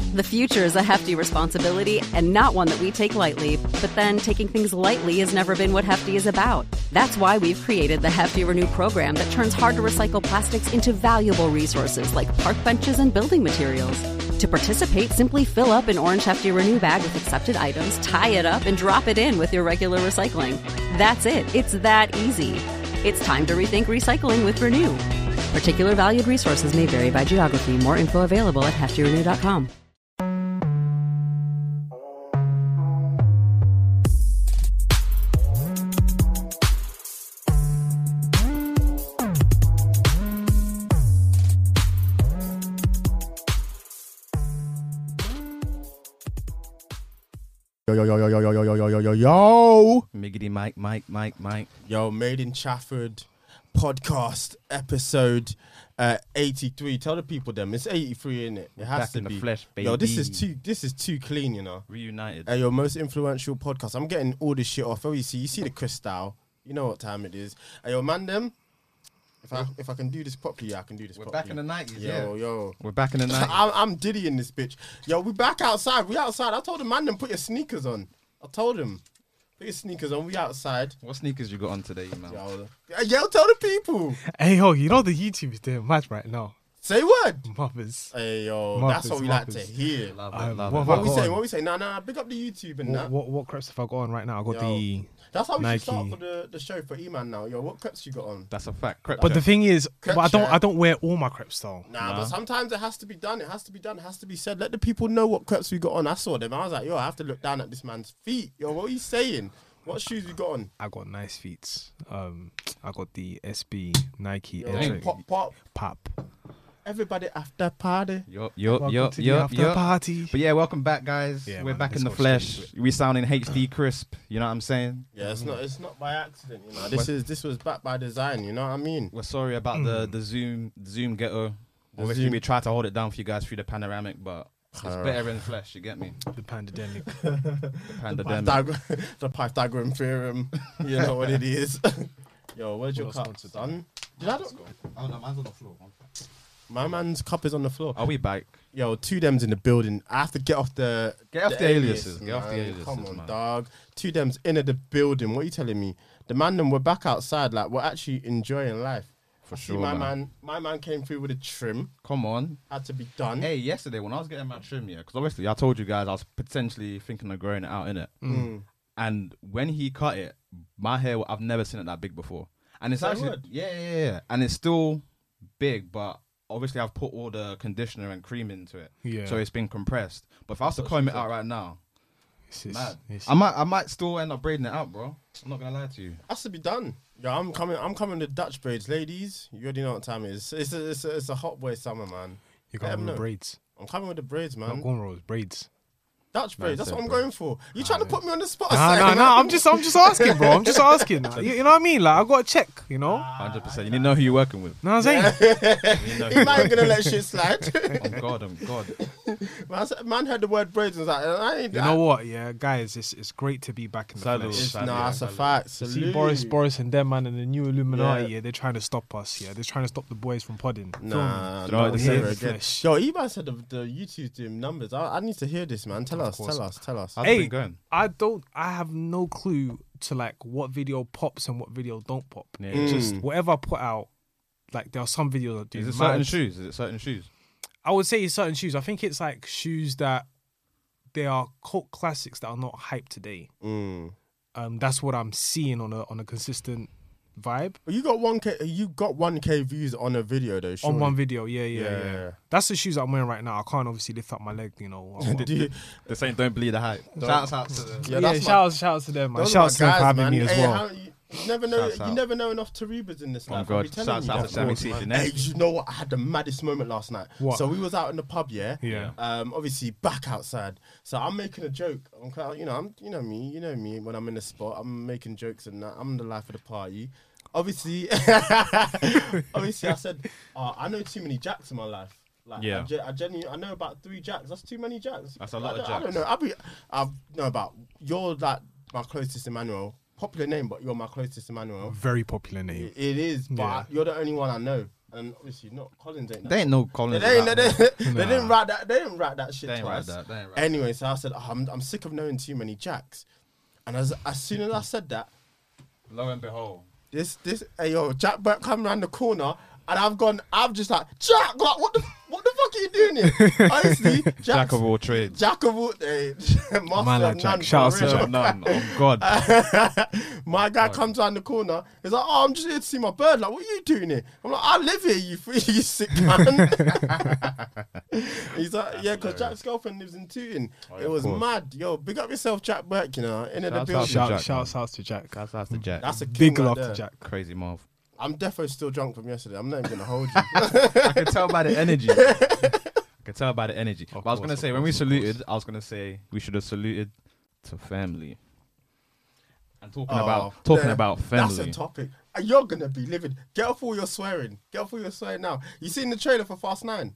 The future is a hefty responsibility and not one that we take lightly. But then taking things lightly has never been what Hefty is about. That's why we've created the Hefty Renew program that turns hard to recycle plastics into valuable resources like park benches and building materials. To participate, simply fill up an orange Hefty Renew bag with accepted items, tie it up, and drop it in with your regular recycling. That's it. It's that easy. It's time to rethink recycling with Renew. Particular valued resources may vary by geography. More info available at heftyrenew.com. Yo. Miggity Mike. Yo, Made in Chafford podcast episode 83. Tell the people them it's 83, innit? It has Back to in be. the flesh, baby. Yo, this is too clean, you know. Reunited. Your most influential podcast. I'm getting all this shit off. You see the crystal. You know what time it is. Yo, man, them. If I can do this properly, I can do this We're properly. back in the 90s, Yo. We're back in the 90s. I'm Diddy in this bitch. Yo, we back outside. We outside. I told the man them put your sneakers on. I told him. Put your sneakers on. We outside. What sneakers you got on today, man? Yo, tell the people. Hey, yo, you know the YouTube is doing mad right now. Say what? Mothers. Hey, yo, Mothers, that's what we like to mothers. hear. Love Um, it, love what it. have What I we got saying? on? What we saying? Nah, big up the YouTube and that. What creps have I got on right now? I got Yo. the That's how we Nike. should start for the show for E-Man now. Yo, what crepes you got on? That's a fact. Correct. But the thing is, Crep but shirt. I don't wear all my crepes though. Nah, but sometimes it has to be done. It has to be done. It has to be said. Let the people know what crepes we got on. I saw them. I was like, yo, I have to look down at this man's feet. Yo, what are you saying? What shoes we got on? I got nice feet. I got the SB Nike Yo, Air pop. Pop. Everybody after party. Welcome to the after party. But yeah, welcome back, guys. Yeah, We're man, back in let's the go straight flesh. We sounding HD crisp. You know what I'm saying? Yeah, it's not by accident, you know. This was backed by design, you know what I mean? We're sorry about the Zoom ghetto. Obviously, Zoom. we tried to hold it down for you guys through the panoramic, but it's better in flesh. You get me? The pandemic. The pandemic. The Pythagorean theorem. You know what it is. Yo, where's your cup, son? Did I not? Oh no, mine's on the floor. My man's cup is on the floor. Are we back? Yo, two dems in the building. I have to get off the aliases. man. Get off the aliases. Come on, man. dog. Two dems in the building. What are you telling me? The man them we're back outside. Like we're actually enjoying life. For I see sure, my man came through with a trim. Come on. Had to be done. Hey, yesterday when I was getting my trim, yeah, because obviously I told you guys I was potentially thinking of growing it out, innit? And when he cut it, my hair, I've never seen it that big before. And it's Say actually, what? yeah. And it's still big, but obviously I've put all the conditioner and cream into it. Yeah. So it's been compressed. But if I was to comb it out right now, mad. It's- I might still end up braiding it out, bro. I'm not going to lie to you. Has to be done. Yo, I'm coming to Dutch braids, ladies. You already know what time it is. It's a hot boy summer, man. You Let got 'em know. braids. I'm coming with the braids, Not man. cornrows, braids. Dutch braids. That's said, what I'm bro. going for. You trying to put me on the spot? No. I'm just asking, bro. I'm just asking. You know what I mean? Like I got to check. You know. 100%. You need to know who you're working with. Know what I'm saying? You know who He you're might ain't working gonna let shit slide. with. Oh, God. Man heard the word braids and was like, I ain't. You know what? Yeah, guys, it's great to be back in the Salute. flesh. It's a fact. See Boris and them man and the new Illuminati. Yeah, they're trying to stop us. Yeah, they're trying to stop the boys from podding. Nah, Do you know what no, they never say? again. Flesh. Yo, Eban said the YouTube doing numbers. I need to hear this, man. Tell us. course. How's Hey, it been going? I have no clue to like what video pops and what video don't pop. Yeah. It's just whatever I put out, like there are some videos that do. Is it mad. certain shoes? I would say it's certain shoes. I think it's like shoes that they are cult classics that are not hyped today. That's what I'm seeing on a consistent vibe. But you got 1K. You got 1K views on a video though. Surely. On one video, yeah. Yeah. That's the shoes that I'm wearing right now. I can't obviously lift up my leg, you know. Did you? The same don't bleed the hype. Shouts out to the... Yeah, Yeah, that's shout out to them, man. those Shout are out to them my for guys, having man. me as Hey, well. you never know. Shouts You out. never know enough Taribas in this Oh, life. God. I'll be telling Shouts you. out to Of Sammy course. C. Hey, Jeanette. you know what? I had the maddest moment last night. What? So we was out in the pub, yeah. Yeah. Obviously back outside. So I'm making a joke. You know me. When I'm in the spot, I'm making jokes and that. I'm the life of the party. Obviously, I said, I know too many jacks in my life. Like, Yeah. I genuinely, I know about 3 jacks. That's too many jacks. That's a lot of I don't jacks. know. I know about, you're like my closest Emmanuel. Popular name, but you're my closest Emmanuel. Very popular name. It is, but Yeah. you're the only one I know. and obviously not Collins ain't. They ain't no Collins. They about didn't write that. They didn't write that shit They ain't write twice. that. They ain't write Anyway, so I said, I'm sick of knowing too many Jacks. And as soon as I said that, Lo and behold. hey yo, Jack Burke come around the corner, and I've just like, Jack, like, what the fuck are you doing here? Honestly, Jack of all trades. Jack of all, master Man like of Jack. none, Shout for out to real. Jack. None. Oh God. My guy comes around the corner. He's like, "Oh, I'm just here to see my bird. Like, what are you doing here?" I'm like, "I live here. You sick man." He's like, "Yeah, because Jack's girlfriend lives in Tooting." yeah, It was of course. mad. Yo, big up yourself, Jack Burke. You know, in the Shout out building. to Jack, Shouts out to Jack. That's the Jack. That's a king Big right love there. to Jack. Crazy mouth. I'm defo still drunk from yesterday. I'm not even gonna hold you. I can tell by the energy. I can tell by the energy. But I was course, gonna say of when we course, of course. saluted, I was gonna say we should have saluted to family. And talking Oh, about That's family. a topic. You're gonna be livid. Get off all your swearing. Get off all your swearing now. You seen the trailer for Fast 9?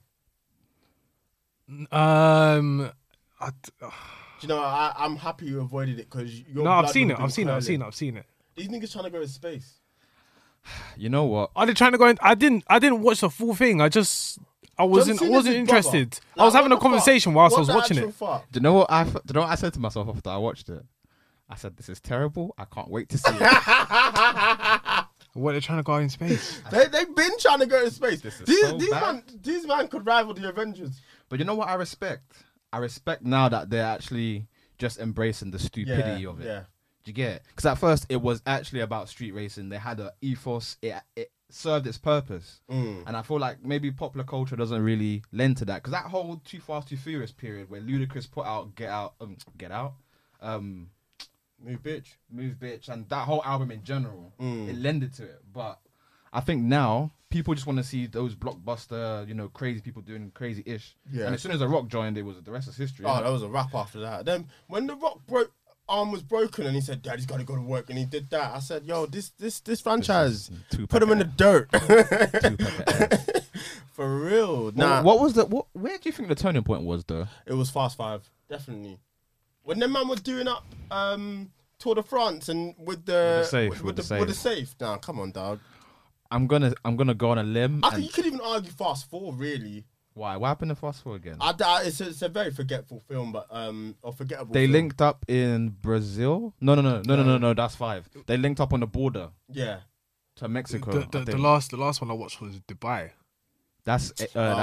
I, Do you know, I'm happy you avoided it because no, I've seen it. I've seen it. These niggas trying to go to space. You know what? Are they trying to go in? I didn't watch the full thing. I wasn't John Cena's his interested. brother. I was Like, having a what the conversation fuck? whilst I What was the watching actual it. fuck? Do you know what I said to myself after I watched it? I said, "This is terrible. I can't wait to see it." What, they're trying to go in space? They've been trying to go to space. This is so These man could rival the Avengers. But you know what I respect? I respect now that they're actually just embracing the stupidity of it. Yeah. Do you get it? Because at first it was actually about street racing. They had an ethos. It served its purpose. And I feel like maybe popular culture doesn't really lend to that. Because that whole Too Fast, Too Furious period where Ludacris put out Get Out, Move bitch. and that whole album in general, it lended to it. But I think now people just want to see those blockbuster, crazy people doing crazy ish. Yeah. And as soon as The Rock joined, the rest is history. Oh, innit? that was a wrap after that. Then when the Rock arm was broken and he said, "Daddy's got to go to work," and he did that, I said, "Yo, this franchise, Tupac put him in the dirt." Tupac ass. For real. Nah. Nah, What was where do you think the turning point was though? it was Fast 5, definitely. When them man were doing up Tour de France and with the With the safe. with the safe. Nah, come on, dog. I'm gonna go on a limb. You could even argue Fast 4, really. Why? What happened to Fast Forward again? It's a very forgetful film, but or forgettable. They film. linked up in Brazil. No. That's 5. They linked up on the border Yeah. to Mexico. I The think. last one I watched was Dubai. That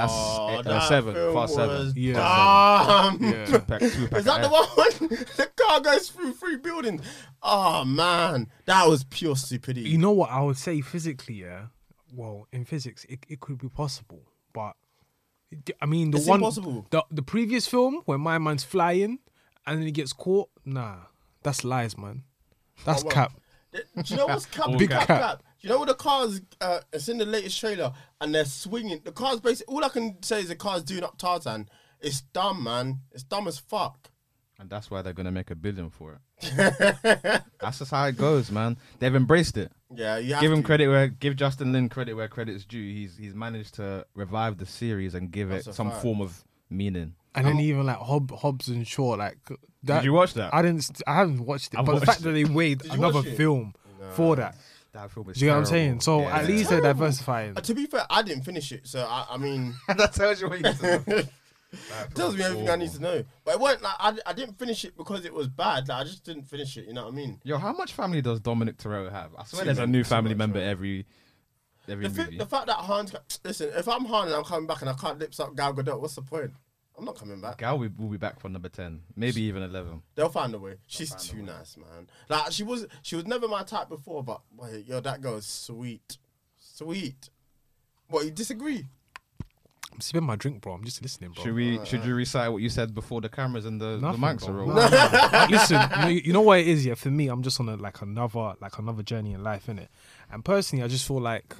7. film Fast 7. was Yeah. dumb. Yeah. Tupac Is that the one when the car goes through 3 buildings? Oh man, that was pure stupidity. You know what I would say physically, yeah? Well, in physics, it could be possible, but I mean, It's impossible. the previous film where my man's flying and then he gets caught, nah, that's lies, man. That's Oh, well, cap. Do you know what's cap? Big cap, cap. cap? Do you know what the cars? It's in the latest trailer, and they're swinging. The cars basically. All I can say is the car's doing up Tarzan. It's dumb, man. It's dumb as fuck. And that's why they're gonna make $1 billion for it. That's just how it goes, man. They've embraced it. Yeah, you have Give him to. credit give Justin Lin credit where credit's due. He's managed to revive the series and give That's it a some fact. form of meaning. And then even like Hobbs and Shaw, like that. Did you watch that? I haven't watched it, I've but the watched fact that they made Did you another watch it? film for that, That film is do you get what I'm terrible. saying? So Yeah. at least they're Terrible. diversifying. To be fair, I didn't finish it, so I mean, that tells you what you need to know. tells me everything I need to know. But it weren't like I didn't finish it because it was bad. Like I just didn't finish it. You know what I mean? Yo, how much family does Dominic Toretto have? I swear Too there's a many, new too family much, member bro. every movie. The fact that Han's listen, if I'm Han and I'm coming back and I can't lips up Gal Gadot, what's the point? I'm not coming back. Gal will be back for number 10, maybe even 11. They'll find a way. She's too nice, man. Like she was never my type before, but wait, yo, that girl is sweet. What, you disagree? I'm sipping my drink, bro. I'm just listening, bro. Should you recite what you said before the cameras and the Nothing, mics are bro. rolling? Nah. Listen, you know what it is, yeah. For me, I'm just on another journey in life, innit? And personally, I just feel like,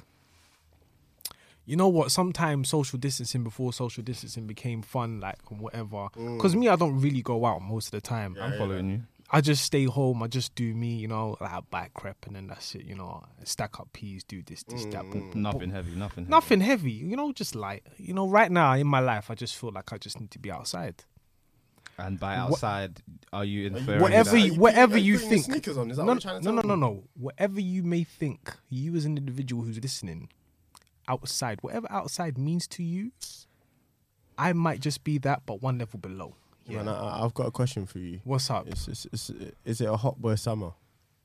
you know what? Sometimes social distancing before social distancing became fun, like or whatever. Because me, I don't really go out most of the time. I'm following you. I just stay home. I just do me, you know. Like I buy crap and then that's it, you know. Stack up peas, do this, that. Nothing heavy. Nothing heavy, you know. Just light, you know. Right now in my life, I just feel like I just need to be outside. And by outside, are you inferring Whatever that? you, whatever Are you you putting your think. sneakers on? Is that no, what you're trying to tell me? no. Whatever you may think, you as an individual who's listening, outside, whatever outside means to you, I might just be that, but one level below. Man, I've got a question for you. What's up? Is it a hot boy summer?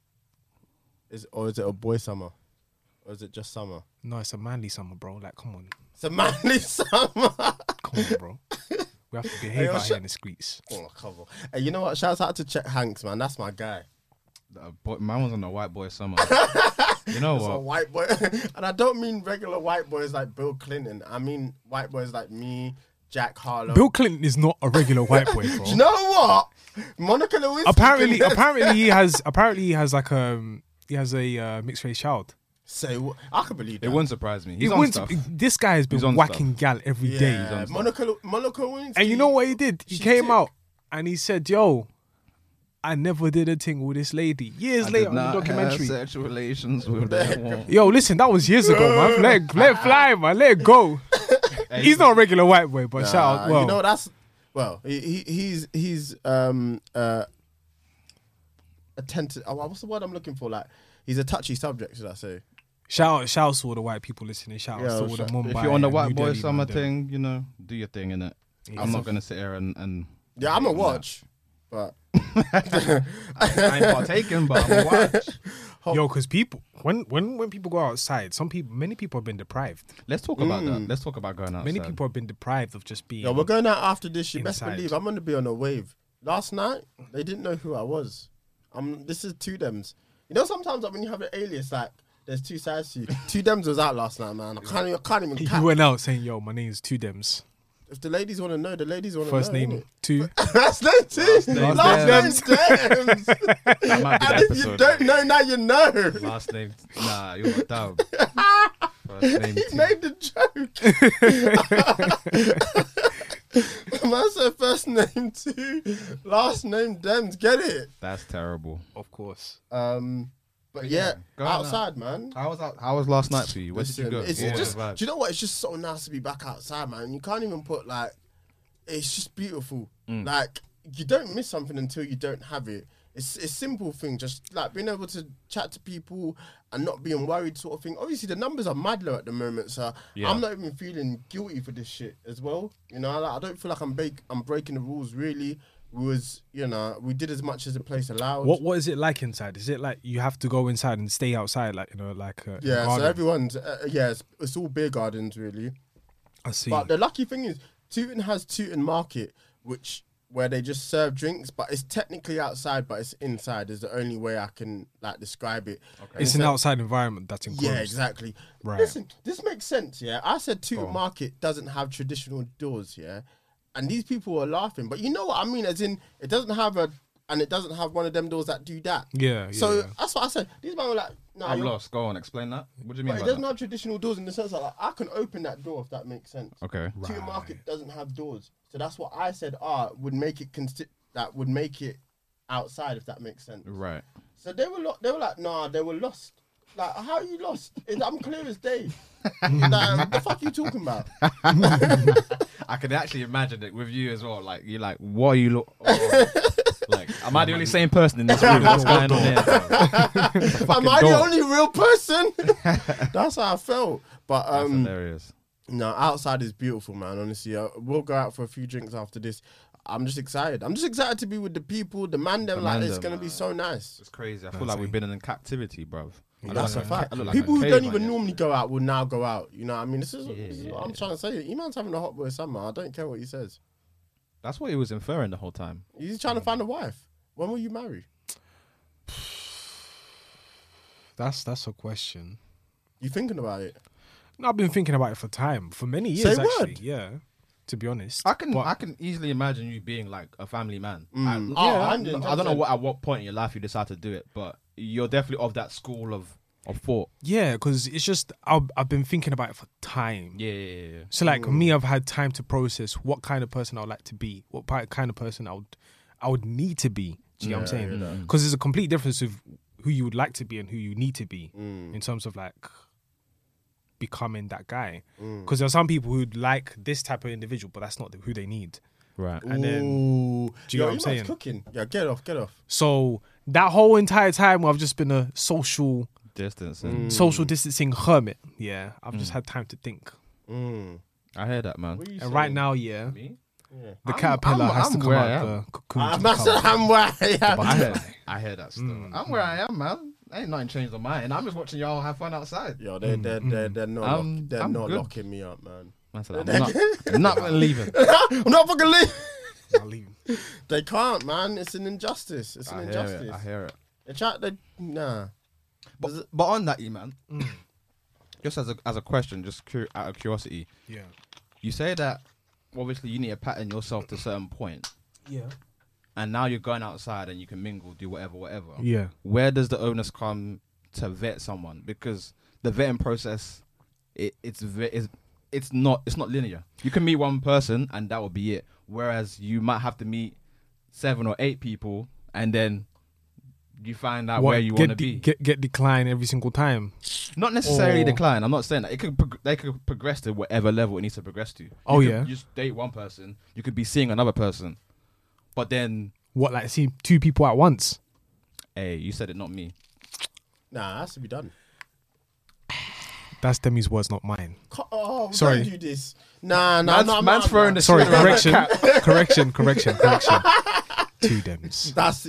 Or is it a boy summer? Or is it just summer? No, it's a manly summer, bro. Like, come on. It's a manly summer. Come on, bro. We have to behave out here in the streets. Oh, come on. Hey, you know what? Shouts out to Chet Hanks, man. That's my guy. Mine was on a white boy summer. You know It's a what? white boy. And I don't mean regular white boys like Bill Clinton. I mean white boys like me, Jack Harlow. Bill Clinton is not a regular white boy, bro. Do you know what? Monica Lewinsky. Apparently he has like he has a mixed race child. Say what? I can believe that. It wouldn't surprise me. He He's on wouldn't- stuff. This guy has He's been on whacking gal every day. Yeah, Monica Lewinsky. And you know what he did? He She came took- out and he said, "Yo, I never did a thing with this lady." Years later on the documentary. Sexual relations with that one. Yo, listen, that was years ago, man. Let it fly, man. Let it go. He's not a regular white boy, but shout out. Well, you know that's he's attentive. What's the word I'm looking for? Like he's a touchy subject, should I say? shout out to all the white people listening. Shout out to all the Mumbai. If you're on the and white New boy Delhi, summer man, thing, you know, do your thing, innit? Yeah. I'm not gonna sit here and Yeah, I'm a watch, but I ain't partaking, but I'm a watch. Yo, because people when people go outside, many people have been deprived. Let's talk about that. Let's talk about going outside. Many people have been deprived of just being. yo, we're going out after this. You best Inside. believe I'm gonna be on a wave. Last night they didn't know who I was. This is Two Dems. You know, sometimes like, when you have an alias, like there's two sides to you. Two Dems was out last night, man. I can't even. He Cap. went out saying, "Yo, my name is Two Dems. If the ladies want to know, the ladies want to know. First name innit? Two." Last name Two. Last name Dems. That might be the And if episode. you don't know, now you know. Last name, nah, you're dumb. First name, He T. made the joke. Man said first name Two, last name Dems. Get it? That's terrible. Of course. But yeah, go on outside, man. How was last night for you? Where did you go? It's What was just, the vibe? do you know what? It's just so nice to be back outside, man. You can't even put like, it's just beautiful. Like you don't miss something until you don't have it. It's a simple thing, just like being able to chat to people and not being worried, sort of thing. Obviously, the numbers are mad low at the moment, so Yeah. I'm not even feeling guilty for this shit as well. You know, I don't feel like I'm breaking the rules. Really, we did as much as the place allowed. What is it like inside? Is it like you have to go inside and stay outside, like in a Yeah, so garden? everyone's it's all beer gardens really. I see. But the lucky thing is, Tooting has Tooting Market, where they just serve drinks, but it's technically outside, but it's inside. Is the only way I can like describe it. Okay. It's an outside environment that's enclosed. Yeah, exactly. Right. Listen, this makes sense. Yeah, I said Tooting Market doesn't have traditional doors. Yeah, and these people were laughing, but you know what I mean? As in, it doesn't have one of them doors that do that. Yeah. So that's what I said. These men were like, "No, I'm lost. Go on, explain that. What do you mean But it by doesn't that? have traditional doors in the sense that like, I can open that door if that makes sense. Okay. Tooting Market doesn't have doors, so that's what I said. Would make it that would make it outside if that makes sense. Right. So they were like, nah, they were lost. Like, how are you lost? I'm clear as day. Like, what the fuck are you talking about? I can actually imagine it with you as well. Like you're like, what are you like? Am I the only sane person in this room? What's going on here? Am I the only real person? That's how I felt. But That's hilarious. no, outside is beautiful, man. Honestly, we'll go out for a few drinks after this. I'm just excited. I'm just excited to be with the people, the man. Them like it's gonna be so nice. It's crazy. I feel like we've been in captivity, bruv. That's a fact. I look like People a who don't caveman, even yeah. normally go out will now go out. You know what I mean? This is what I'm trying to say. Iman's having a hot boy summer. I don't care what he says. That's what he was inferring the whole time. He's trying to find a wife. When will you marry? That's a question. You thinking about it? No, I've been thinking about it for time, for many Say years actually. word. Yeah, to be honest. I can But- easily imagine you being like a family man. Oh, I 110%. don't know at what point in your life you decide to do it, but you're definitely of that school of thought. Yeah, because it's just I've been thinking about it for time. Yeah. So like me, I've had time to process what kind of person I would like to be, what kind of person I would need to be. Do you know what I'm saying? Because there's a complete difference of who you would like to be and who you need to be in terms of like becoming that guy. Because there are some people who'd like this type of individual, but that's not who they need. Right. And then, Ooh. do you know what I'm Iman's saying? cooking. Yeah, get off. So that whole entire time, I've just been a social Distancing. social distancing hermit. Yeah, I've just had time to think. I hear that, man. What are you And right saying? now, yeah, Me? Yeah. the caterpillar has to I'm come where I out am. the cocoon. to I'm become- where I am. I hear that still. I'm where I am, man. Ain't nothing changed on mine. I'm just watching y'all have fun outside. Yo, they're not I'm not good. locking me up, man. Man said, I'm not leaving. I'm not fucking leaving. I'll leave. They can't, man. It's an injustice. It's an injustice. I hear it. Nah. But on that, man, just as a question, just out of curiosity, Yeah. you say that obviously you need to pattern yourself to a certain point, Yeah. and now you're going outside and you can mingle, do whatever. Yeah. Where does the onus come to vet someone? Because the vetting process, it's not linear. You can meet one person and that will be it. Whereas you might have to meet 7 or 8 people and then you find out where you want to be. Get declined every single time. Not necessarily Or- decline. I'm not saying that. They could progress to whatever level it needs to progress to. Oh, You yeah. could just date one person. You could be seeing another person, but then, What, like see 2 people at once? hey, you said it, not me. Nah, it has to be done. That's Demi's words, not mine. Oh, Sorry. don't do this. Nah, Man's throwing the Sorry, shit around correction, the cap. correction. 2 Dems. That's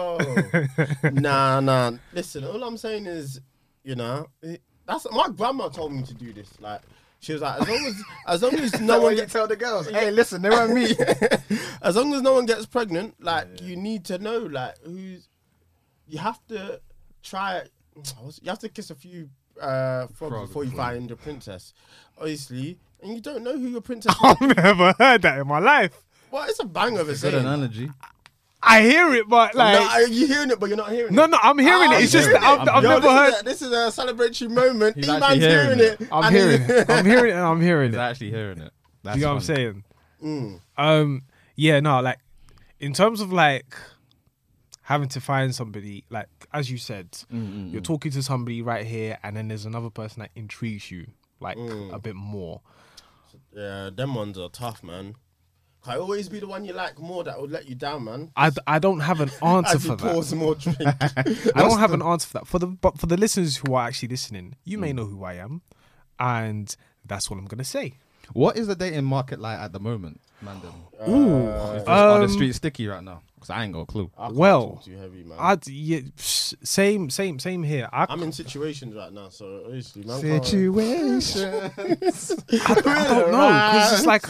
nah. Listen, all I'm saying is, that's my grandma told me to do this. Like, she was like, as long as no one gets, tell the girls, hey, listen, they weren't me. as long as no one gets pregnant, like you need to know, like you have to try. You have to kiss a few frogs before you find your princess, obviously, and you don't know who your princess is. I've never heard that in my life. Well, it's a bang of a Good saying. analogy. I hear it, but like, No, you're hearing it, but you're not hearing it. no, I'm hearing it. It's just that I've Yo, never heard. This is a celebratory moment. He's E-man's actually hearing hearing it. I'm and hearing it. I'm hearing it. And I'm hearing He's it. actually hearing it. That's Do you know what I'm funny. saying? Yeah, no, like in terms of like having to find somebody, like as you said, you're talking to somebody right here, and then there's another person that intrigues you like a bit more. Yeah, them ones are tough, man. Can always be the one you like more that would let you down, man. I don't have an answer As you for that. pour some more drink. I don't have an answer for that. But for the listeners who are actually listening, you may know who I am, and that's what I'm gonna say. What is the dating market like at the moment, Mandem? Ooh, Are the streets sticky right now? Because I ain't got a clue. I can't Well, talk too heavy, man. same here. I'm in situations right now, so obviously, man. can't- Situation. I don't know because it's like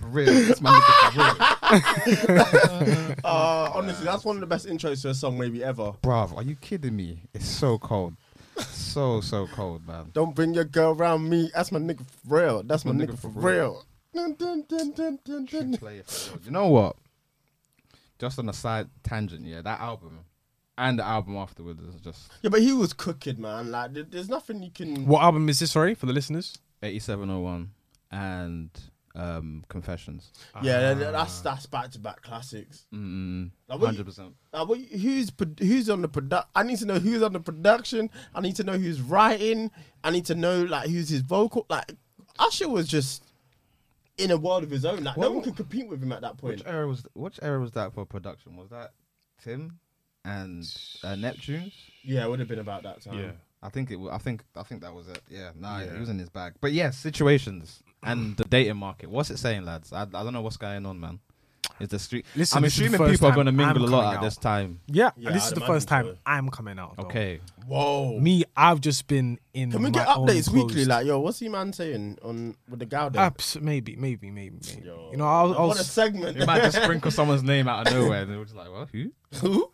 honestly, that's one of the best intros to a song maybe ever. Bruv, are you kidding me? It's so cold. So cold, man. Don't bring your girl around me. That's my nigga for real. That's my nigga for real. Dun, dun, dun, dun, dun, dun. Play it for real. You know what? Just on a side tangent, yeah, that album and the album afterwards is just Yeah, but he was cooking, man. Like, there's nothing you can. what album is this? Sorry for the listeners. 8701 and Confessions. Yeah, that's back to back classics. Like, what you- 100%. Who's on the product? I need to know who's on the production. I need to know who's writing. I need to know like who's his vocal. Like Usher was just in a world of his own. Like no one could compete with him at that point. Which era was that for production? Was that Tim and Neptunes? Yeah, it would have been about that time. I think that was it. Yeah, he was in his bag. But yeah, situations and the dating market. What's it saying, lads? I don't know what's going on, man. Is the street? Listen, I'm this is the assuming first people are time going to mingle I'm a lot coming at out. this time. Yeah, Yeah, this is I'd the first imagine time so. I'm coming out. Though. Okay. Whoa. Me, I've just been in. Can we get my own updates weekly? closed- Like, yo, what's he man saying on with the gal there? Maybe. Yo, You know, I what a was. segment. You might just sprinkle someone's name out of nowhere, and they were just like, "Well, who?" Who?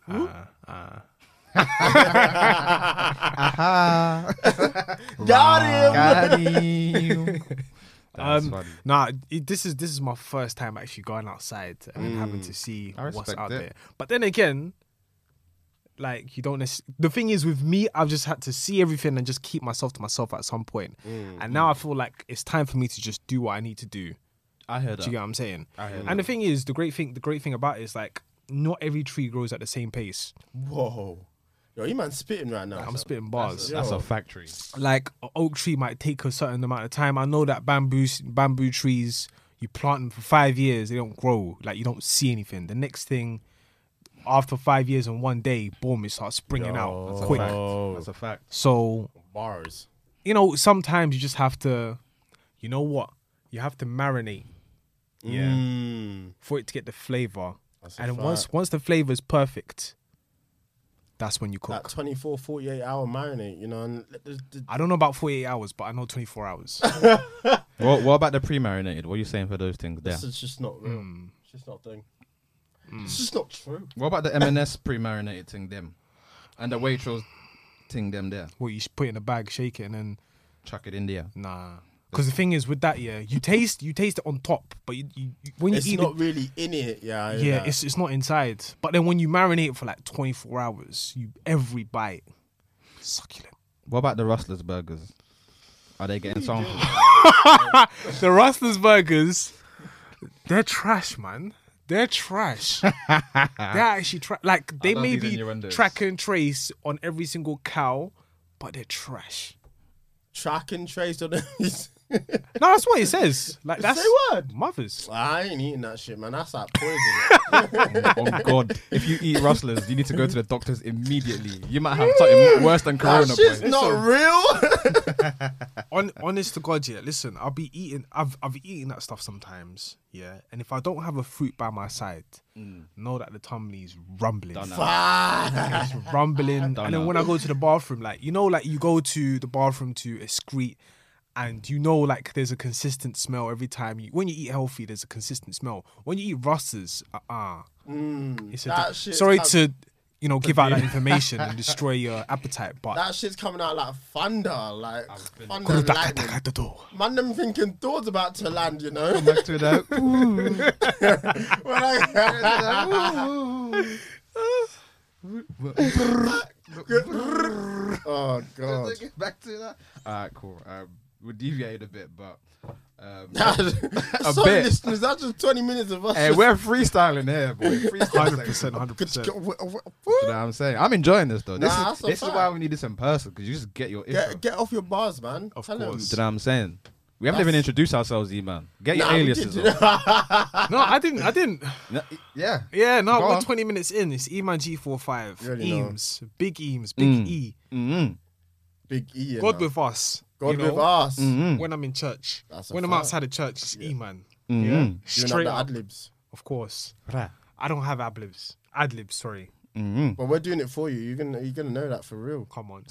Got him. Got him. That's funny. Nah, this is my first time actually going outside and having to see I what's respect out it. there. But then again, like you don't. The thing is with me, I've just had to see everything and just keep myself to myself at some point. And now I feel like it's time for me to just do what I need to do. I heard Do that. you get what I'm saying? I heard And the thing is, the great thing about it is like not every tree grows at the same pace. Whoa. Yo, you man spitting right now. I'm spitting bars. That's a factory. Like an oak tree might take a certain amount of time. I know that bamboo trees, you plant them for 5 years, they don't grow. Like you don't see anything. The next thing, after 5 years and one day, boom, it starts springing out That's quick. a fact. That's a fact. So Bars. You know, sometimes you just have to, you know what? You have to marinate. Yeah. For it to get the flavor. That's a And fact. once the flavor is perfect, that's when you cook. That 24, 48 hour marinate, you know, and I don't know about 48 hours, but I know 24 hours. What about the pre-marinated? What are you saying for those things there? this is just not real. It's just not a thing. It's just not true. What about the M&S pre-marinated thing them? And the Waitrose thing them there? What, you put it in a bag, shake it, and then Chuck it in there. nah. Because the thing is with that, yeah, you taste it on top, but you when you It's eat not really in it, yeah. yeah, it's not inside. But then when you marinate it for like 24 hours, every bite succulent. What about the Rustlers burgers? Are they getting some? The Rustlers burgers, they're trash, man. They're trash. They're actually like they love may these be innuendos. track and trace on every single cow, but they're trash. Track and trace on this. No, that's what it says. Like that's Say what? mothers. I ain't eating that shit, man. That's like poison. Oh God! If you eat Rustlers, you need to go to the doctors immediately. You might have something worse than Corona. that shit's boy. not real. Honest to God, yeah. Listen, I'll be eating. I've eaten that stuff sometimes, yeah. And if I don't have a fruit by my side, know that the tummy's rumbling. Done Fuck. It's rumbling. And Done then now. when I go to the bathroom, like like you go to the bathroom to excrete, and like there's a consistent smell every time when you eat healthy. There's a consistent smell. When you eat Rustlers, it's that shit's sorry come- to give out that information and destroy your appetite, but That shit's coming out like thunder, thunder and lightning. Man, them thinking Thor's about to land, you know. Back to that. When oh god. Back to that. All right, cool. We deviated a bit, but Sorry, bit. listeners, that's just 20 minutes of us. hey, we're freestyling here, boy. Freestyling. 100%. You know what I'm saying? I'm enjoying this though. This Nah, is that's a this is fact. why we need this in person because you just get your intro. Get off your bars, man. Of Tell 'em. course. Do you know what I'm saying? We haven't even introduced ourselves, E-man. Get your Nah, we aliases did. off. No, I didn't. No, yeah. Yeah, no, Go we're on. 20 minutes in. It's E-Man G45. You already know. Eames. Big E. Mm-hmm. Big E. you God know. with us. God you know? with us. Mm-hmm. When I'm in church. That's a When I'm fact. outside of church, it's E-Man. Mm-hmm. Yeah. Doing up Straight the up. ad-libs. Of course. Right. I don't have ad-libs. Ad-libs, sorry. Mm-hmm. But we're doing it for you. You're gonna know that for real. Come on.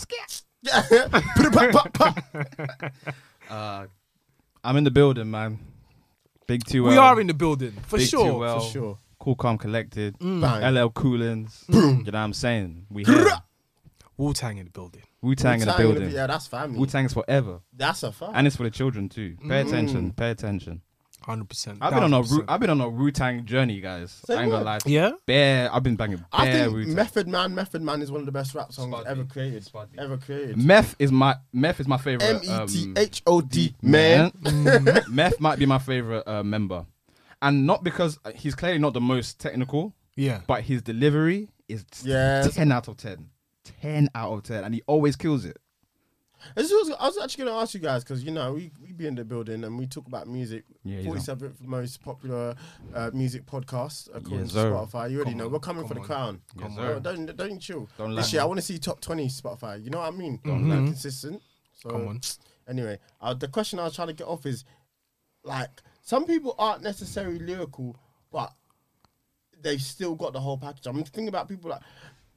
I'm in the building, man. Big 2 We are in the building. For Big sure. 2L. For sure. Cool, calm, collected. Bang. LL Coolins. You know what I'm saying? We here. Wu-Tang in the building. Wu-Tang in the Wu-Tang building. Yeah, that's family. Wu-Tang is forever. That's a fact. And it's for the children too. Pay attention. Pay attention. 100%. I've been on a Wu-Tang journey, guys. Say I ain't gonna what? lie to you. Yeah? I've been banging I bare think Wu-Tang. Method Man is one of the best rap songs Spuddy. ever created. Spuddy. Ever created. Meth is my favorite. METHOD, man. Meth might be my favorite member, and not because he's clearly not the most technical, Yeah. but his delivery is Yes. 10 out of 10. 10 out of 10, and he always kills it. I was actually going to ask you guys because we be in the building and we talk about music. Yeah, 47th most popular music podcast according Yes, to sir. Spotify. You already Come know on, we're coming for the come crown. Yes, Bro, sir. don't chill. Don't This lie, year I man. want to see top 20 Spotify. You know what I mean? Mm-hmm. Like, consistent. So Come on. anyway, the question I was trying to get off is like some people aren't necessarily lyrical, but they've still got the whole package. I'm thinking about people like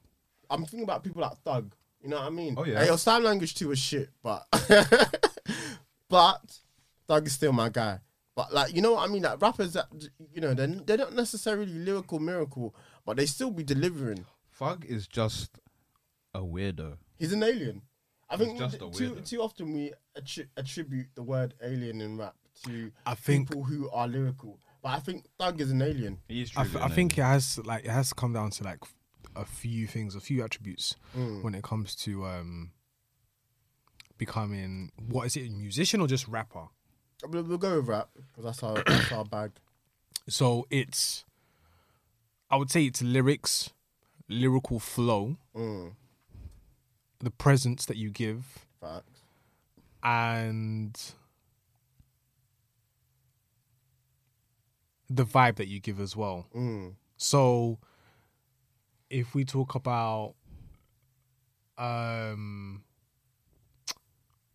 Thug. You know what I mean? Oh, yeah. Hey, your Sign Language 2 is shit, but but Thug is still my guy. But like, you know what I mean? Like rappers that they're not necessarily lyrical miracle, but they still be delivering. Thug is just a weirdo. He's an alien. I think just a weirdo. too often we attribute the word alien in rap to I think- people who are lyrical. But I think Thug is an alien. He's I think it has to come down to like a few things, a few attributes when it comes to becoming, what is it, a musician or just rapper? We'll go with rap because that's our bag. So I would say it's lyrics, lyrical flow, the presence that you give, Facts. and the vibe that you give as well. So if we talk about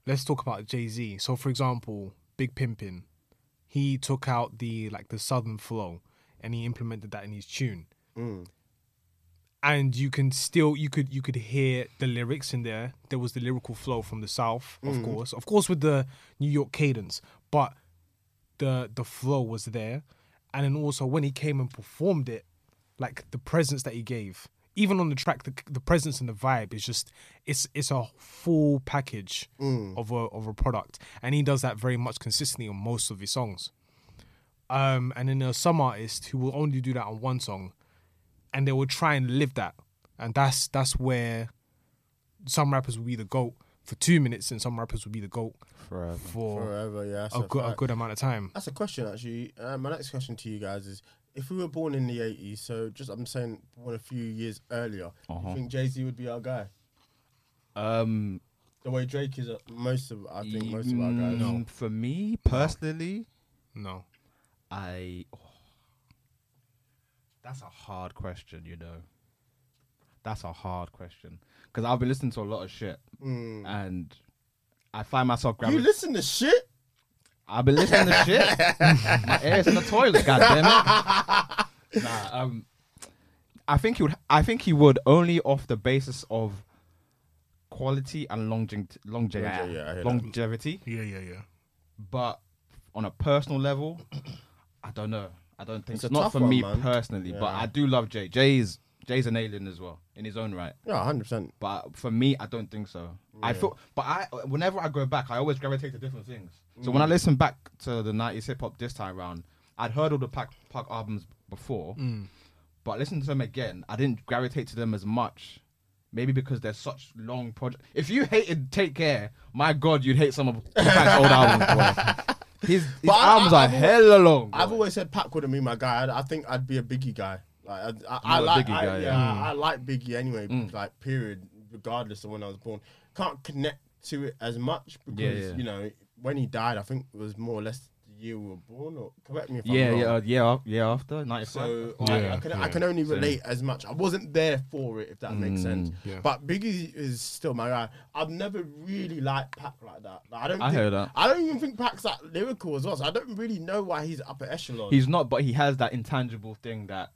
let's talk about Jay-Z. So, for example, Big Pimpin', he took out the southern flow and he implemented that in his tune. And you could hear the lyrics in there. There was the lyrical flow from the South, of course, with the New York cadence, but the flow was there. And then also when he came and performed it, like the presence that he gave, even on the track, the presence and the vibe is just it's a full package of a product, and he does that very much consistently on most of his songs. And then there are some artists who will only do that on one song, and they will try and live that, and that's where some rappers will be the GOAT for 2 minutes, and some rappers will be the GOAT forever. Yeah, a good amount of time. That's a question actually. My next question to you guys is: if we were born in the 80s, so I'm saying born a few years earlier, you think Jay-Z would be our guy? The way Drake is, most of our guys. No. For me personally, no. That's a hard question, you know. That's a hard question because I've been listening to a lot of shit, and I find myself You listen to shit? I've been listening to shit. My ears in the toilet, goddammit. I think he would only off the basis of quality and longevity. Yeah. But on a personal level, I don't know. I don't think It's so. a Not tough for one, me man. personally, Yeah. but I do love Jay. Jay's an alien as well in his own right. Yeah, 100%. But for me, I don't think so. I feel, but whenever I go back, I always gravitate to different things. So when I listen back to the 90s hip hop this time round, I'd heard all the Pac albums before, but listening to them again, I didn't gravitate to them as much. Maybe because they're such long projects. If you hated Take Care, my God, you'd hate some of Pac's old albums, bro. His albums are hella long. Bro. I've always said Pac wouldn't be my guy. I think I'd be a Biggie guy. Like I You're a like Biggie guy, I like Biggie anyway. Like period, regardless of when I was born. Can't connect to it as much because you know when he died, I think it was more or less the year we were born. Or correct me if I'm wrong. Yeah, after 95. So Yeah, I can only relate as much. I wasn't there for it, if that makes sense. Yeah. But Biggie is still my guy. I've never really liked Pac like that. Like, I heard that. I don't even think Pac's that lyrical as well. So I don't really know why he's upper echelon. He's not, but he has that intangible thing that,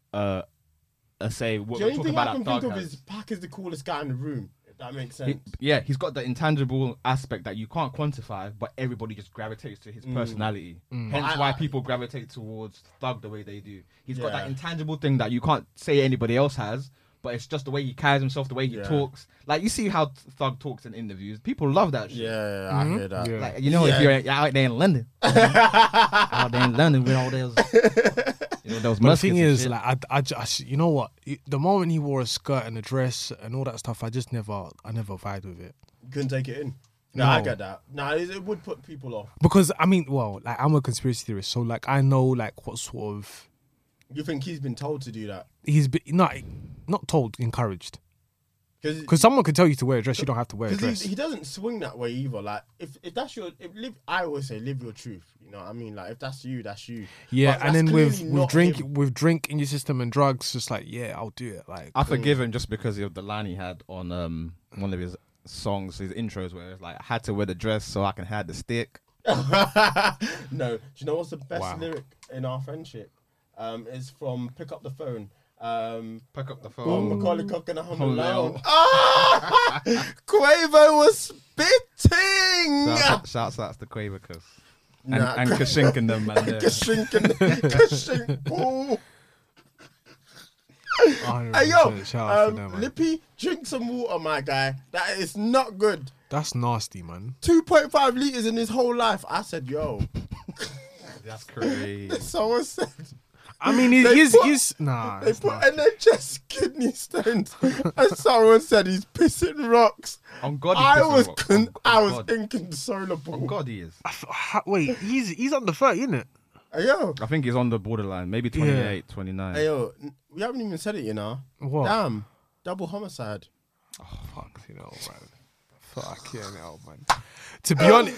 say, what The we're only talking thing I about can that Thug think of has. is Pac is the coolest guy in the room. If that makes sense. He's got the intangible aspect that you can't quantify, but everybody just gravitates to his personality. Hence why people gravitate towards Thug the way they do. He's got that Yeah. intangible thing that you can't say anybody else has, but it's just the way he carries himself, the way he talks. Like, you see how Thug talks in interviews. People love that shit. Yeah, I hear that. Yeah. Like, you know, if you're out there in London, out there in London with all those, those But the muskets thing and is, shit. like, I you know what? The moment he wore a skirt and a dress and all that stuff, I never vibed with it. You couldn't take it in. No, No. I get that. No, it would put people off. Because I mean, well, like I'm a conspiracy theorist, so like I know like what sort of You think he's been told to do that? he's been not told, encouraged. Because Because someone could tell you to wear a dress, you don't have to wear a dress. he doesn't swing that way either. Like if that's I always say live your truth. You know what I mean? Like if that's you, that's you. Yeah, But and that's then clearly with not drink him. in your system and drugs, just like I'll do it. Like I forgive him just because of the line he had on one of his songs, his intros, where it's like, I had to wear the dress so I can have the stick. No, do you know what's the best Wow. lyric in our friendship? It's from Pick Up the Phone. Pick up the From phone. Macaulay Culkin and Home Home Alone. Alone. Ah! Quavo was spitting. Shouts out to Quaver Cuss. Nah, And Kashink and them, man. there. Kashink. Ooh. 100% Hey yo, shout out to them, man. Lippy, drink some water, my guy. That is not good. That's nasty, man. 2.5 liters in his whole life. I said, yo. That's crazy. Someone said I mean, They he's put- nah. they it's put nasty. NHS kidney stones, and someone said he's pissing rocks. On God, he's I pissing was rocks. On I was God. inconsolable. On God, he is. Wait, he's under 30, isn't it? Hey yo, I think he's on the borderline. Maybe 28, 29. hey yo, we haven't even said it, you know. What? Damn, double homicide. Fuck, you know, man. Fuck yeah, no, man. To be honest,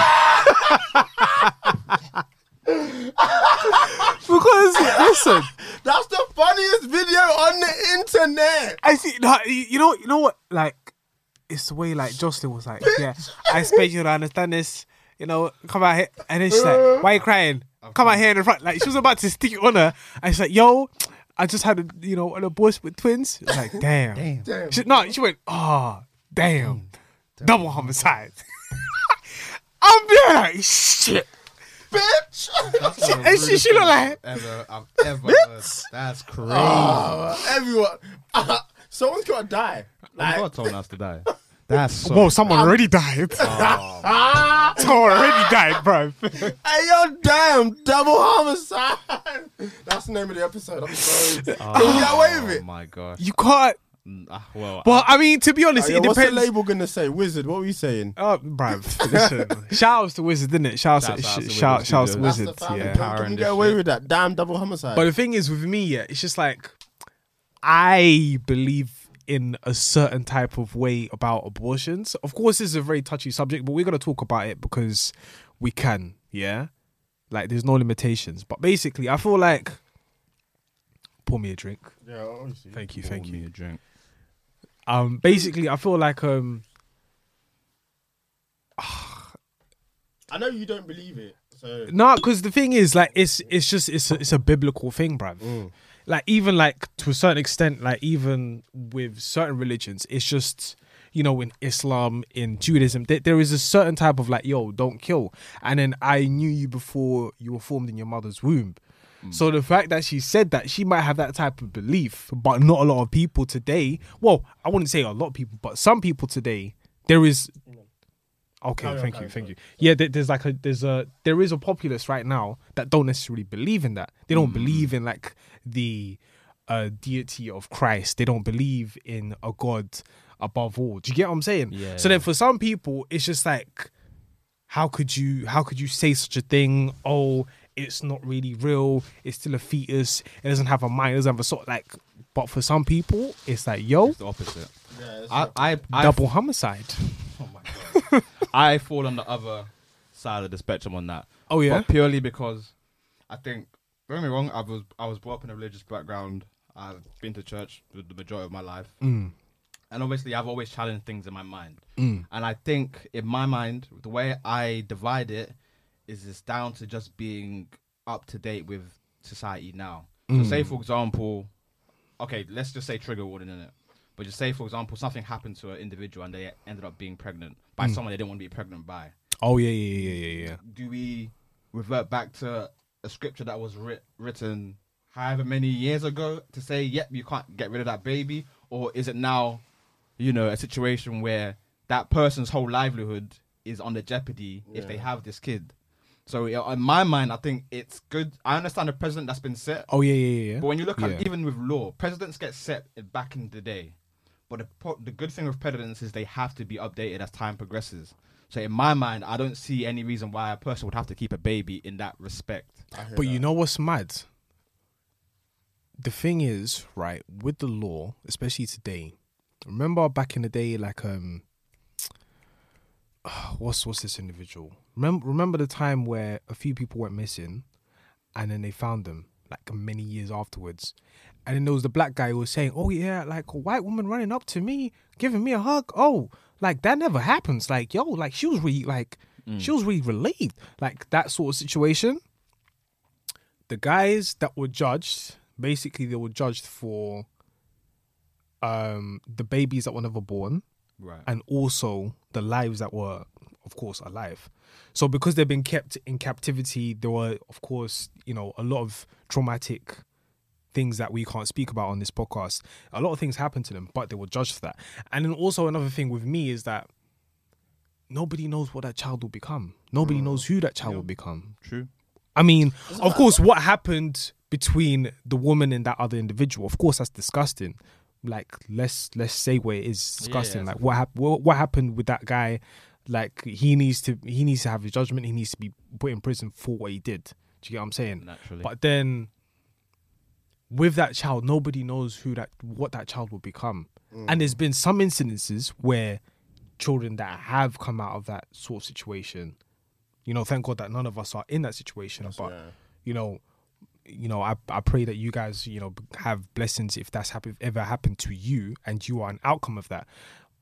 because listen, That's the funniest video on the internet. I see. You know what? Like, it's the way like Jocelyn was like, yeah, I expect you to understand this. You know, come out here. And then she's like, why are you crying? Come out here in the front. Like, she was about to stick it on her. And she's like, yo, I just had an abortion with twins. I was like, damn. She went, oh, damn. Double homicide. I'm being like, shit. Bitch. And she looked like, I've ever heard. That's crazy. Everyone. Someone's got to die. Like, God told us to die. That's so whoa, someone already died. Someone already died, bro. Hey, yo, damn, double homicide. That's the name of the episode. I'm sorry. Can we get away with it? Oh my gosh. You can't. Well, I mean, to be honest, it what's depends. the label gonna say? Wizard, what were you saying? Oh, bruv, listen. Shout outs to Wizard, didn't it? Shout outs to That's Wizard. the family. Yeah. Can we get away with that? Damn, double homicide. But the thing is, with me, yeah, it's just like I believe in a certain type of way about abortions. Of course, this is a very touchy subject, but we're gonna talk about it because we can. Yeah, like there's no limitations. But basically, I feel like pour me a drink. Yeah, obviously. Thank you. pour me a drink. Basically, I feel like I know you don't believe it, so no, because the thing is, like, it's a biblical thing, bruv. Like, even like to a certain extent, like even with certain religions, it's just, you know, in Islam, in Judaism, there is a certain type of like, yo, don't kill. And then I knew you before you were formed in your mother's womb. So the fact that she said that, she might have that type of belief, but not a lot of people today. Well, I wouldn't say a lot of people, but some people today, there is. Okay, thank you. Yeah, there is a populace right now that don't necessarily believe in that. They don't believe in like the deity of Christ. They don't believe in a God above all. Do you get what I'm saying? Yeah. So then for some people, it's just like, how could you say such a thing? Oh, it's not really real. It's still a fetus. It doesn't have a mind. It doesn't have a soul. Like, but for some people, it's like, yo, It's the opposite. yeah, I double homicide. Oh my god. I fall on the other side of the spectrum on that. Oh yeah. But purely because I think, don't get me wrong, I was brought up in a religious background. I've been to church the majority of my life. And obviously I've always challenged things in my mind. And I think in my mind, the way I divide it is it's down to just being up to date with society now. So say, for example, okay, let's just say trigger warning in it. But just say, for example, something happened to an individual and they ended up being pregnant by someone they didn't want to be pregnant by. Oh yeah. Do we revert back to a scripture that was written however many years ago to say, yep, you can't get rid of that baby? Or is it now, you know, a situation where that person's whole livelihood is under jeopardy if they have this kid? So in my mind, I think it's good. I understand the precedent that's been set. Oh yeah. But when you look at even with law, precedents get set back in the day. But the good thing with precedents is they have to be updated as time progresses. So in my mind, I don't see any reason why a person would have to keep a baby in that respect. But you know what's mad? The thing is, right, with the law, especially today, remember back in the day, like what's this individual? Remember the time where a few people went missing, and then they found them like many years afterwards, and then there was the black guy who was saying, "Oh yeah, like a white woman running up to me, giving me a hug. Oh, like that never happens. Like yo, like she was really relieved. Like that sort of situation." The guys that were judged, basically, they were judged for the babies that were never born. Right. And also the lives that were, of course, alive. So because they've been kept in captivity, there were, of course, you know, a lot of traumatic things that we can't speak about on this podcast. A lot of things happened to them, but they were judged for that. And then also another thing with me is that nobody knows what that child will become. Nobody knows who that child will become. True. I mean, of course, what happened between the woman and that other individual, of course, that's disgusting. Like, let's say where it is disgusting. Yeah, like, what happened with that guy? Like, he needs to have his judgment. He needs to be put in prison for what he did. Do you get what I'm saying? Naturally. But then, with that child, nobody knows what that child will become. And there's been some incidences where children that have come out of that sort of situation, you know, thank God that none of us are in that situation. But you know, I pray that you guys, you know, have blessings if that's ever happened to you and you are an outcome of that.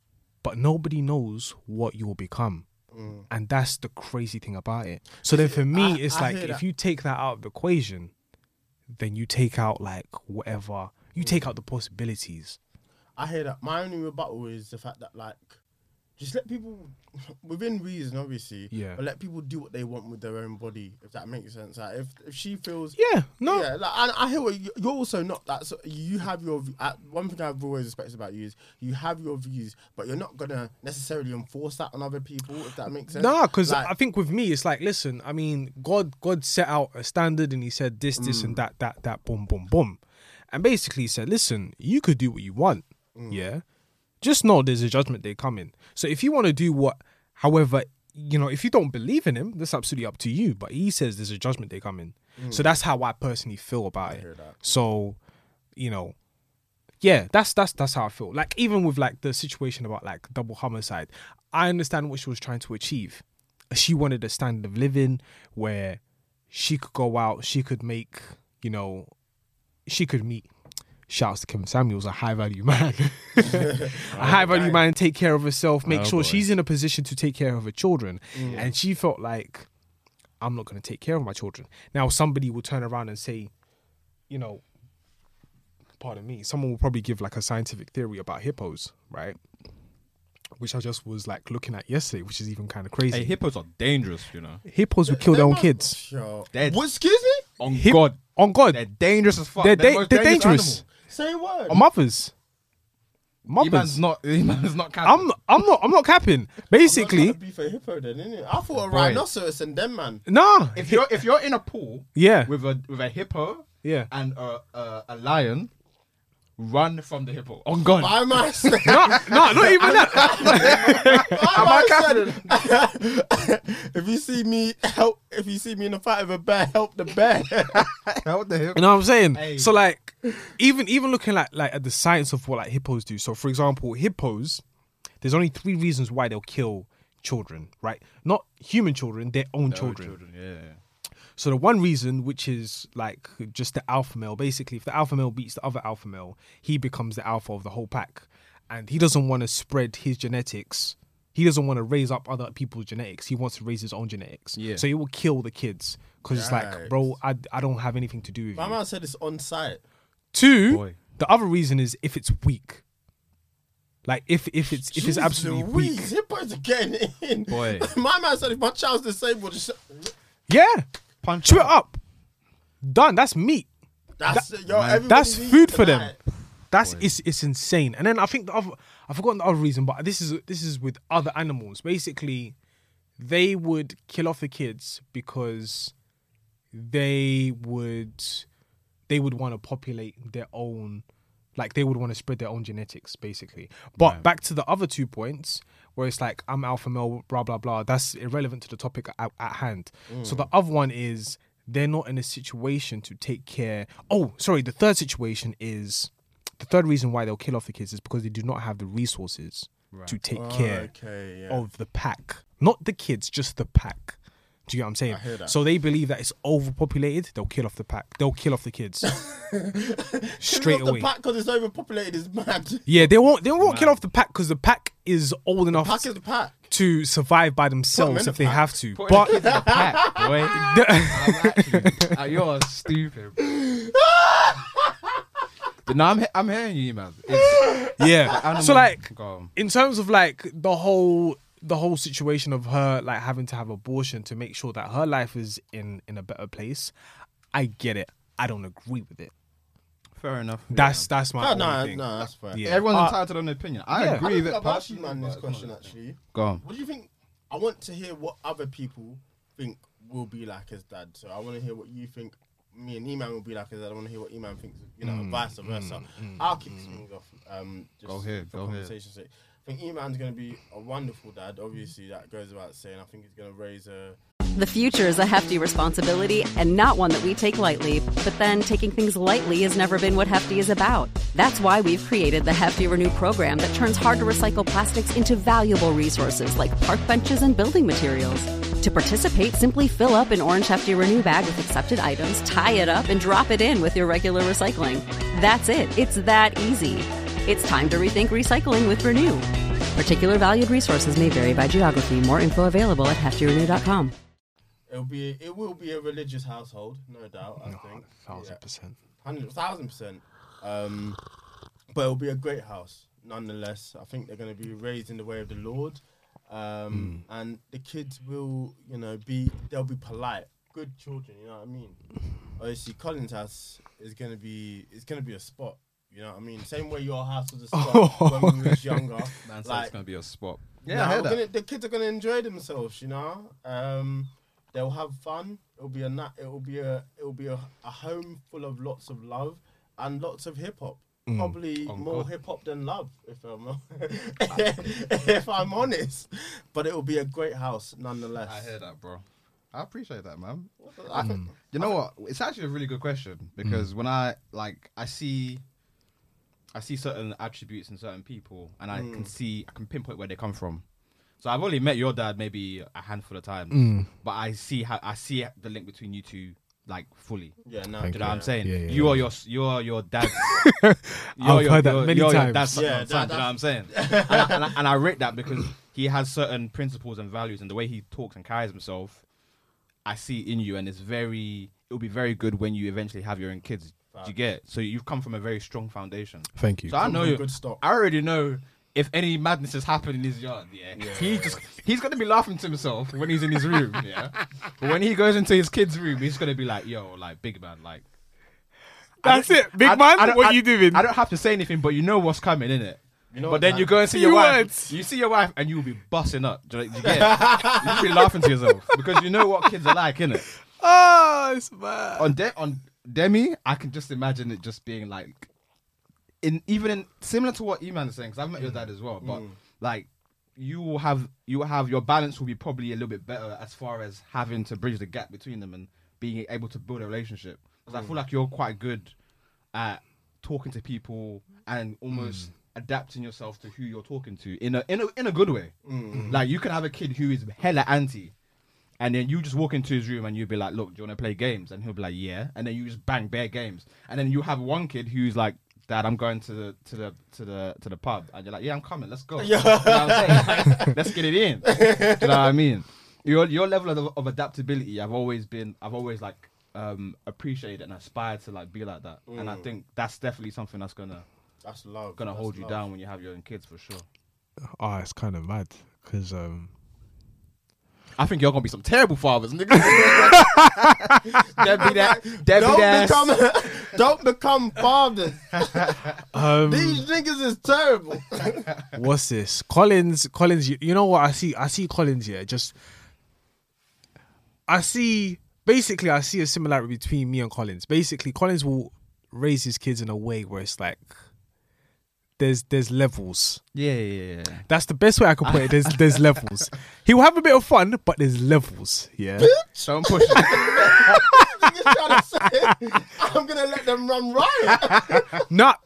but nobody knows what you'll become. And that's the crazy thing about it. So then for me, it's like, if you take that out of the equation, then you take out like whatever, you take out the possibilities. I hear that. My only rebuttal is the fact that, like, just let people, within reason, obviously, but let people do what they want with their own body, if that makes sense. Like, if she feels, like, I hear what you're also not that. So you have your one thing I've always respected about you is you have your views, but you're not gonna necessarily enforce that on other people, if that makes sense. No, because like, I think with me, it's like, listen, I mean, God set out a standard, and He said this, and that, boom, boom, boom, and basically He said, listen, you could do what you want, just know there's a judgment day coming. So if you want to do however, you know, if you don't believe in Him, that's absolutely up to you. But He says there's a judgment day coming. So that's how I personally feel about it. So, you know, yeah, that's how I feel. Like, even with like the situation about like double homicide, I understand what she was trying to achieve. She wanted a standard of living where she could go out, she could make, you know, she could meet. Shouts to Kevin Samuels, a high value man. A high value man, take care of herself, make sure she's in a position to take care of her children. And she felt like, I'm not going to take care of my children. Now, somebody will turn around and say, you know, pardon me, someone will probably give like a scientific theory about hippos, right? Which I just was like looking at yesterday, which is even kind of crazy. Hey, hippos are dangerous, you know. Hippos would kill their own kids. What, excuse me? On God. They're dangerous as fuck. They're the most dangerous. animal. Say a word. Mothers. Man's not capping. I'm not capping. Basically, be for a hippo then, innit? I thought a rhinoceros and them, man. Nah. If you're in a pool, with a hippo, and a lion, run from the hippo. On God. My man said, no, not even that. If you see me in a fight with a bear, help the bear. Help the hippo. You know what I'm saying? Hey. So like, even looking like at the science of what like hippos do. So for example, hippos, there's only 3 reasons why they'll kill children, right? Not human children, their own children. Yeah. So the one reason, which is like just the alpha male, basically, if the alpha male beats the other alpha male, he becomes the alpha of the whole pack. And he doesn't want to spread his genetics. He doesn't want to raise up other people's genetics. He wants to raise his own genetics. Yeah. So he will kill the kids. Because it's like, bro, I don't have anything to do with My you. man said it's on site. 2, the other reason is if it's weak. Like if it's absolutely weak. Hippos are getting it in. Boy. My man said if my child's disabled, Yeah. Punch Chew it up. Done. That's meat. That's food for them. It's insane. And then I think I've forgotten the other reason, but this is with other animals. Basically, they would kill off the kids because they would want to populate their own, like they would want to spread their own genetics, basically. But back to the other 2 points, where it's like, I'm alpha male, blah, blah, blah. That's irrelevant to the topic at hand. So the other one is they're not in a situation to take care. Oh, sorry. The third situation is, the third reason why they'll kill off the kids is because they do not have the resources to take care of the pack. Not the kids, just the pack. Do you get what I'm saying? I hear that. So they believe that it's overpopulated. They'll kill off the pack. They'll kill off the kids straight away. The pack because it's overpopulated is mad. Yeah, they won't kill off the pack because the pack is old enough Pack is the pack. to survive by themselves if they have to. Put But the kids in the pack, boy. You're stupid. But no, I'm hearing you, man. yeah. So like, Go on. in terms of like the whole situation of her like having to have abortion to make sure that her life is in a better place, I get it. I don't agree with it. Fair enough. That's my only thing. No, that's fair. Yeah. Everyone's entitled to an opinion. I agree with it. I've asked you, man, this question actually. Go on. What do you think? I want to hear what other people think will be like his dad. So I want to hear what you think me and Eman will be like his dad. I want to hear what Eman thinks, vice versa. I'll kick things off. Just Go ahead. conversation's sake. I think Eman's going to be a wonderful dad. Obviously, that goes without saying. I think he's going to raise a... The future is a hefty responsibility and not one that we take lightly. But then taking things lightly has never been what Hefty is about. That's why we've created the Hefty Renew program that turns hard to recycle plastics into valuable resources like park benches and building materials. To participate, simply fill up an orange Hefty Renew bag with accepted items, tie it up, and drop it in with your regular recycling. That's it. It's that easy. It's time to rethink recycling with Renew. Particular valued resources may vary by geography. More info available at heftyrenew.com. It will be a religious household, no doubt. I think 1,000%. 1,000%. But it'll be a great house, nonetheless. I think they're going to be raised in the way of the Lord, and the kids will, they'll be polite, good children. You know what I mean? Obviously, Colin's house is going to be a spot. You know what I mean? Same way your house was a spot when we was younger. Man said it's gonna be a spot. Yeah, I heard that. The kids are gonna enjoy themselves. They'll have fun. It'll be a home full of lots of love and lots of hip hop. Probably more hip hop than love, if I'm honest. But it will be a great house nonetheless. I hear that, bro. I appreciate that, man. You know what? It's actually a really good question because when I see certain attributes in certain people, and I can pinpoint where they come from. So I've only met your dad maybe a handful of times, but I see the link between you two like fully. Yeah, no, do you know what I'm saying? Yeah, you are your dad's. I've heard that many times. Your dad's son, do you know what I'm saying? and I rate that because he has certain principles and values, and the way he talks and carries himself, I see in you, and it'll be very good when you eventually have your own kids. Do you get it? So you've come from a very strong foundation. Thank you. So I know good stock. I already know if any madness has happened in his yard, he's gonna be laughing to himself when he's in his room, yeah. But when he goes into his kid's room, he's gonna be like, "Yo, like big man, like." That's it, big man. What are you doing? I don't have to say anything, but you know what's coming, innit? But then you go and see your wife. You see your wife, and you will be busting up. Do you get it? You'll be laughing to yourself because you know what kids are like, innit? Oh, it's bad. On Demi, I can just imagine it just being like, similar to what Eman is saying, because I've met your dad as well, but like you will have your balance will be probably a little bit better as far as having to bridge the gap between them and being able to build a relationship. Because I feel like you're quite good at talking to people and almost adapting yourself to who you're talking to in a good way. Like you can have a kid who is hella anti. And then you just walk into his room and you'll be like, "Look, do you want to play games?" And he'll be like, "Yeah." And then you just bang bare games. And then you have one kid who's like, "Dad, I'm going to the pub." And you're like, "Yeah, I'm coming. Let's go." You know what I'm saying? Like, let's get it in. Do you know what I mean? Your level of adaptability, I've always appreciated and aspired to like be like that. And I think that's definitely something that's gonna hold you down when you have your own kids for sure. Oh, it's kind of mad because I think you're gonna be some terrible fathers, nigga. Don't become fathers. These niggas is terrible. What's this? Collins, you know what I see Collins, yeah, I see a similarity between me and Collins. Basically, Collins will raise his kids in a way where it's like there's levels. Yeah. That's the best way I can put it. There's levels. He will have a bit of fun, but there's levels. Yeah. Don't push it. Trying to say, I'm gonna let them run riot. No.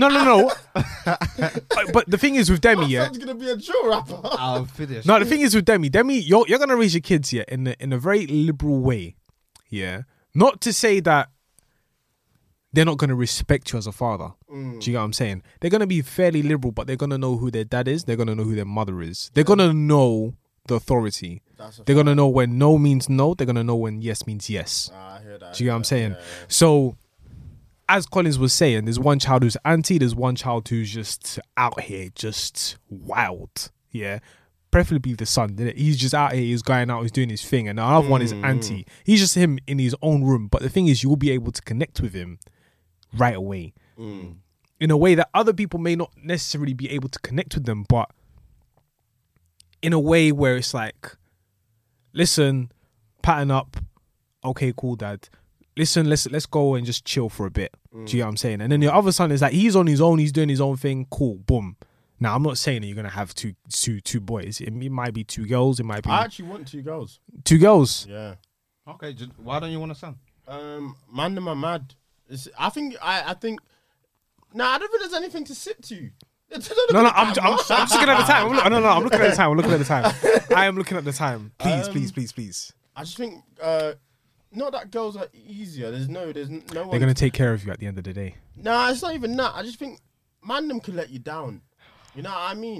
But the thing is with Demi, yeah. It's gonna be a drill rapper. I'll finish. No, the thing is with Demi, you're gonna raise your kids here in a very liberal way. Yeah. Not to say that they're not going to respect you as a father. Do you get what I'm saying? They're going to be fairly liberal, but they're going to know who their dad is. They're going to know who their mother is. They're going to know the authority. They're going to know when no means no. They're going to know when yes means yes. I hear that. Do you get what I'm saying? Yeah. So, as Collins was saying, there's one child who's anti. There's one child who's just out here, just wild. Yeah. Preferably the son. He's just out here. He's going out. He's doing his thing. And the other one is anti. He's just him in his own room. But the thing is, you will be able to connect with him right away in a way that other people may not necessarily be able to connect with them, but in a way where it's like, listen, pattern up, okay, cool, dad, listen, let's go and just chill for a bit. Do you get what I'm saying? And then the other son is like, he's on his own, he's doing his own thing, cool, boom. Now I'm not saying that you're gonna have two boys. It might be two girls. It might be. I actually want two girls. Two girls. Yeah. Okay, why don't you want a son? Man, them are mad. I think. No, I don't think there's anything to sit to. No, I'm just looking at the time. I'm looking at the time. I'm looking at the time. I am looking at the time. Please. I just think not that girls are easier. There's no one. They're gonna take care of you at the end of the day. Nah, it's not even that. I just think man them can let you down. You know what I mean?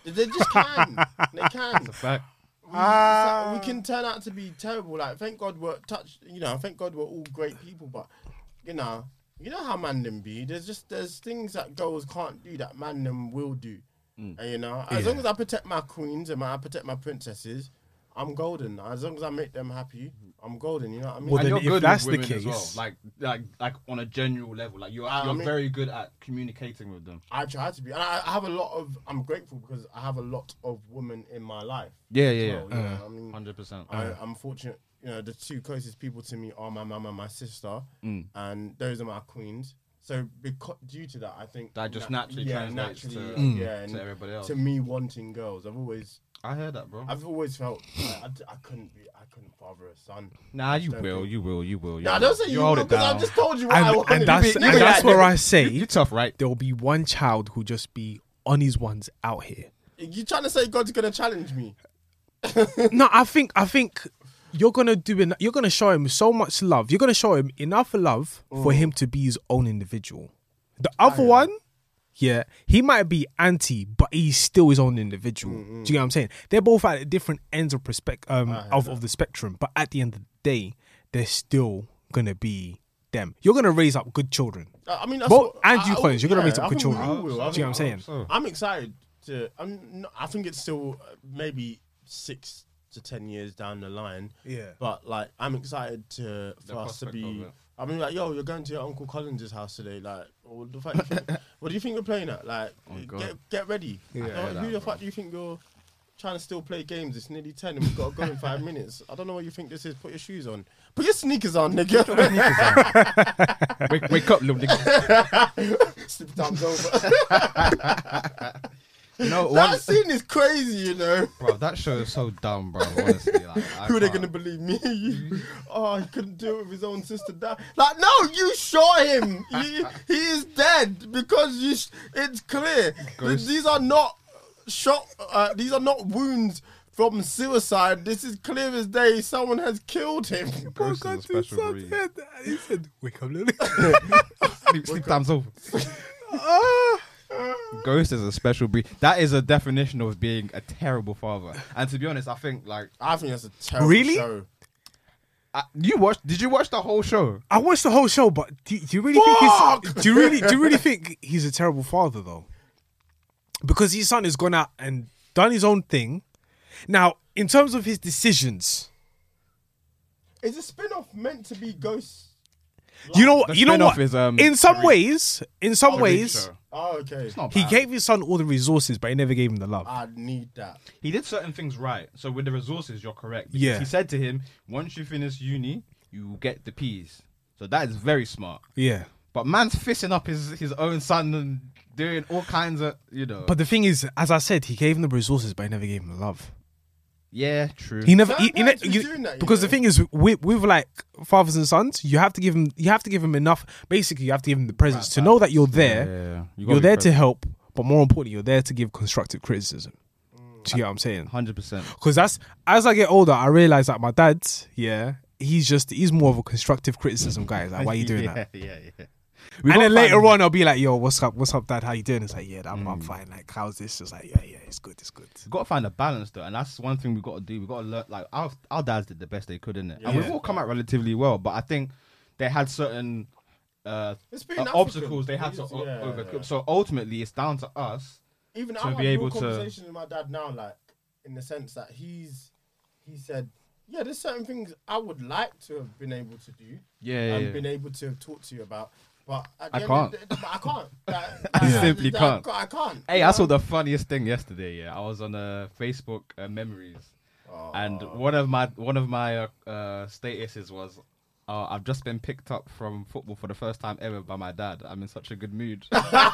They just can. They can. Fact. We can turn out to be terrible. Like, thank God thank God we're all great people. But you know how man them be. There's things that girls can't do that man them will do. And as long as I protect my queens and I protect my princesses, I'm golden. As long as I make them happy, I'm golden. You know what I mean? Well, And then you're if good that's with the women case, as well. Like on a general level, like you're very good at communicating with them. I try to be, and I have a lot of. I'm grateful because I have a lot of women in my life. Yeah. So, you know, I mean, 100%. I'm fortunate. You know, the two closest people to me are my mum and my sister, and those are my queens. So due to that, I think That just naturally translates to everybody else. To me wanting girls, I heard that, bro. I've always felt like I couldn't father a son. Nah, you Don't will. think- You will. Nah, don't say you will, hold it because I down. just told you what I wanted. And that's, You and be that's like, where I say You tough, right? there will be one child who'll just be on his ones out here. You trying to say God's gonna challenge me? No, I think you're gonna show him so much love. You're gonna show him enough love for him to be his own individual. The other one, yeah, he might be anti, but he's still his own individual. Do you get what I'm saying? They're both at different ends of of the spectrum, but at the end of the day, they're still gonna be them. You're gonna raise up good children. I mean, that's Both what, and you, Collins, you're gonna raise up I good think we children. all will. Do you get what I'm saying? So, I'm excited to. I think it's still maybe 6 to 10 years down the line. Yeah. But like, I'm excited for us to prospect be. of it. I mean, like, yo, you're going to your Uncle Collins' house today. Like, what do you think you're playing at? Like, God. get ready. Who the fuck do you think you're trying to still play games? It's nearly 10 and we've got to go in 5 minutes. I don't know what you think this is. Put your shoes on. Put your sneakers on, nigga. wake up, little nigga. Slip time's over. You know, That scene is crazy, you know. bro, that show is so dumb, bro. Honestly, like, Who are they gonna believe me? Oh, he couldn't do it with his own sister. Like, no, you shot him. He is dead because it's clear. These are not shot. These are not wounds from suicide. This is clear as day. Someone has killed him. Ghost is a special breed. He said, "Wake up, Lily." Sleep time's over. Ghost is a special breed. That is a definition of being a terrible father. And to be honest, I think that's a terrible Really? show. Did you watch the whole show? I watched the whole show, but do you really think do you really think he's a terrible father though? Because his son has gone out and done his own thing. Now, in terms of his decisions, Is a spin-off meant to be Ghost? you know The what? spin-off is, in some ways, show. Oh, okay. It's not he bad. gave his son all the resources, but he never gave him the love. I need that. He did certain things right. So with the resources, you're correct. Because Yeah. He said to him, once you finish uni, you will get the P's. So that is very smart. Yeah. But man's fisting up his own son and doing all kinds of, But the thing is, as I said, he gave him the resources, but he never gave him the love. yeah, true. He never, Certain parents be doing that, you because the know. thing is, with like fathers and sons, you have to give him enough. Basically, you have to give him the presence to know that you're there. Yeah. You're there to help, but more importantly, you're there to give constructive criticism. Do you get what I'm saying? 100%. Because that's, as I get older, I realize that my dad, he's more of a constructive criticism guy. It's like, why are you doing that? Yeah. And then later on, I'll be like, yo, what's up, dad? How you doing? It's like, yeah, I'm fine. Like, how's this? It's like, yeah, it's good. We've got to find a balance though, and that's one thing we've got to do. We've got to learn, like our dads did the best they could in it, and we've all come out relatively well. But I think they had certain It's being obstacles African. they had to Yeah, overcome. yeah. So ultimately, it's down to us. Even to I be have able real to- conversations with my dad now, like in the sense that he said, yeah, there's certain things I would like to have been able to do and been able to talk to you about, but at the I end can't. of the- but I can't. You simply can't. I can't. Hey, I saw the funniest thing yesterday. Yeah, I was on Facebook memories, and one of my statuses was, "I've just been picked up from football for the first time ever by my dad. I'm in such a good mood."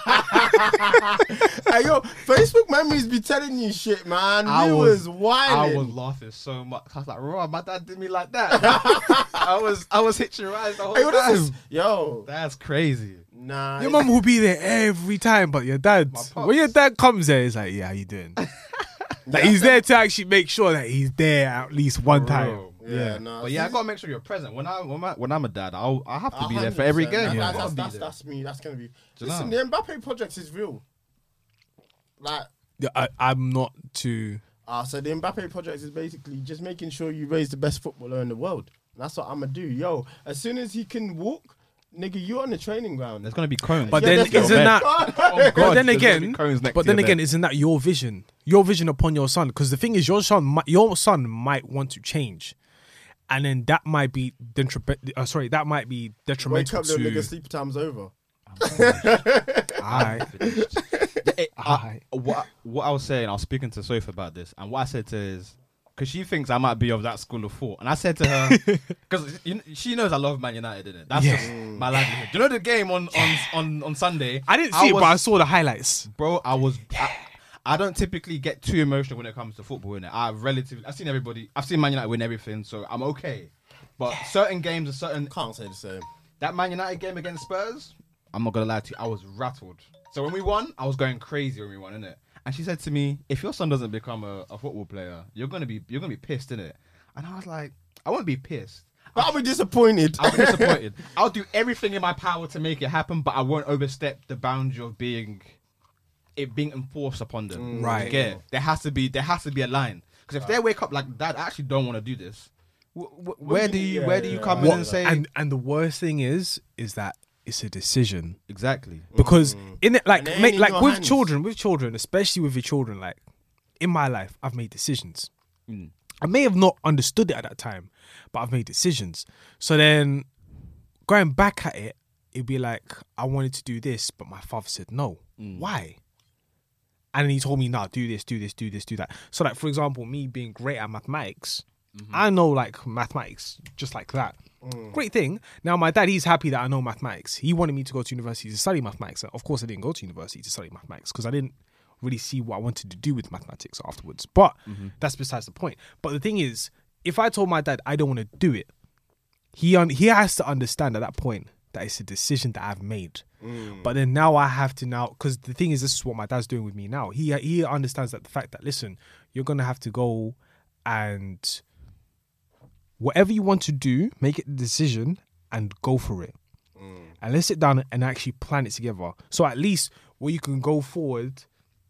Hey, yo, Facebook memories be telling you shit, man. I We was wilding. I was laughing so much. I was like, "Raw, my dad did me like that." I was hitching your eyes the whole Hey, what time. is this? Yo, That's crazy. nah. Your mum will be there every time, but your dad, pops. when your dad comes there, it's like, yeah, how you doing? Like, he's there to actually make sure that he's there at least one time. Bro. Yeah, nah. But yeah, I gotta make sure you're present. When I'm a dad, I have to be there for every 100%. game. That's me. That's gonna be. you Listen, know? the Mbappe project is real. Like, I'm not too. So the Mbappe project is basically just making sure you raise the best footballer in the world. That's what I'm gonna do. Yo, as soon as he can walk, nigga, you're on the training ground. There's gonna be cones. But Yeah, then let's go, isn't man. that? Oh, But God, then there's gonna again, be cones next but to then your again, bed. isn't that your vision upon your son? Because the thing is, your son might want to change, and then that might be that might be Wake detrimental up, little nigga, to. sleep time's over. Alright. What I was saying, I was speaking to Sophie about this, and what I said to her is, because she thinks I might be of that school of thought, and I said to her, because she knows I love Man United, innit? That's just my livelihood. Do you know the game on Sunday? I didn't see it, but I saw the highlights. Bro, I don't typically get too emotional when it comes to football, innit? I've seen everybody, I've seen Man United win everything, so I'm okay. But certain games are certain. Can't say the same. That Man United game against Spurs, I'm not gonna lie to you, I was rattled. So when we won, I was going crazy when we won, innit? And she said to me, "If your son doesn't become a football player, you're gonna be pissed, innit?" And I was like, "I won't be pissed. But I'll be disappointed. I'll be disappointed. I'll do everything in my power to make it happen, but I won't overstep the boundary of being enforced upon them. Right. Yeah. There has to be a line. Because if they wake up like, Dad, I actually don't want to do this. Where do you come in and say And the worst thing is that it's a decision. exactly? Because in it, like, And it ain't in like your with hands. children, especially with your children, like in my life, I've made decisions. Mm. I may have not understood it at that time, but I've made decisions. So then, going back at it, it'd be like, I wanted to do this, but my father said no. Why? And he told me, "No, do this, do that." So, like, for example, me being great at mathematics, I know like mathematics just like that. Great thing. Now, my dad, he's happy that I know mathematics. He wanted me to go to university to study mathematics. Of course, I didn't go to university to study mathematics because I didn't really see what I wanted to do with mathematics afterwards. But that's besides the point. But the thing is, if I told my dad I don't want to do it, he has to understand at that point that it's a decision that I've made. But then now I have to because the thing is, this is what my dad's doing with me now. He understands that the fact that, listen, you're going to have to go and whatever you want to do, make it a decision and go for it. And let's sit down and actually plan it together. So at least where you can go forward,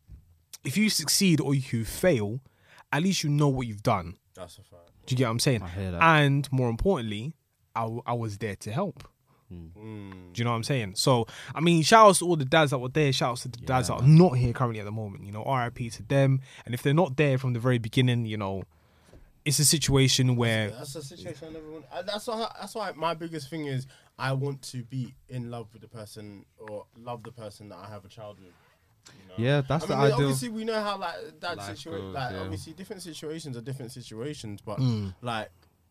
if you succeed or you fail, at least you know what you've done. That's a fact. Do you get what I'm saying? I hear that. And more importantly, I was there to help. Do you know what I'm saying? So, I mean, shout outs to all the dads that were there. Shout outs to the dads that are not here currently at the moment. You know, RIP to them. And if they're not there from the very beginning, you know, it's a situation where That's a situation I never want. That's why my biggest thing is I want to be in love with the person or love the person that I have a child with. You know? Yeah, that's the ideal. Obviously, we know how like that Life situation. goes, Like yeah. obviously, different situations are different situations. But like,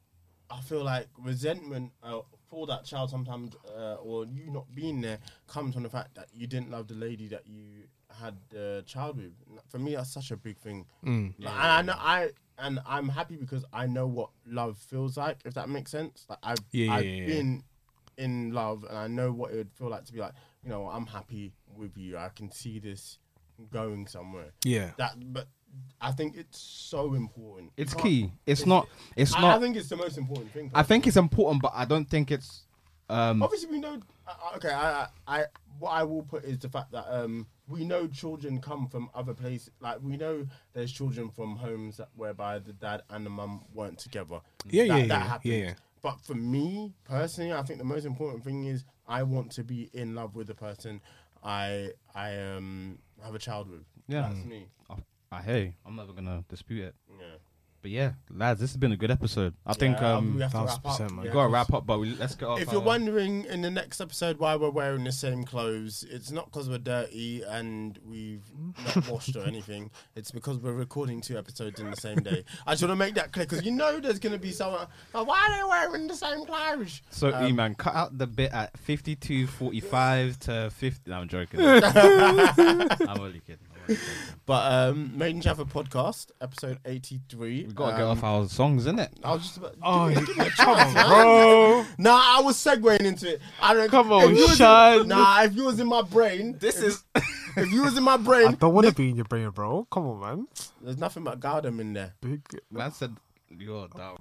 I feel like resentment for that child sometimes, or you not being there, comes from the fact that you didn't love the lady that you had a child with. For me, that's such a big thing. Like, and I'm happy because I know what love feels like. If that makes sense. Like I've been in love, and I know what it would feel like to be like, you know, I'm happy with you. I can see this going somewhere. yeah. But I think it's so important. It's You can't- key. It's not. I think it's the most important thing. I think it's important, but I don't think it's. Obviously, we know. Okay, I what I will put is the fact that we know children come from other places. Like we know there's children from homes whereby the dad and the mum weren't together. That happens. yeah. But for me personally, I think the most important thing is I want to be in love with the person I have a child with. Yeah. That's me. Hey, I'm never gonna dispute it. Yeah. But yeah, lads, this has been a good episode. I think we have to wrap 1000%, up. man. we Yeah, gotta 'cause wrap up, but let's get off. If you're wondering in the next episode why we're wearing the same clothes, it's not because we're dirty and we've not washed or anything. It's because we're recording 2 episodes in the same day. I just want to make that clear because you know there's going to be someone, oh, why are they wearing the same clothes? So, E-Man, cut out the bit at 52:45 to 50. No, I'm joking. I'm only kidding. But Maiden Jaffa podcast, episode 83. We gotta get off our songs, innit? I was just about. Come on, bro. Nah, I was segueing into it. I don't. Come on, if you was Sean. if you was in my brain, if you was in my I brain, don't want to be in your brain, bro. Come on, man. there's nothing but Gardem in there. Big. Man said you're dumb.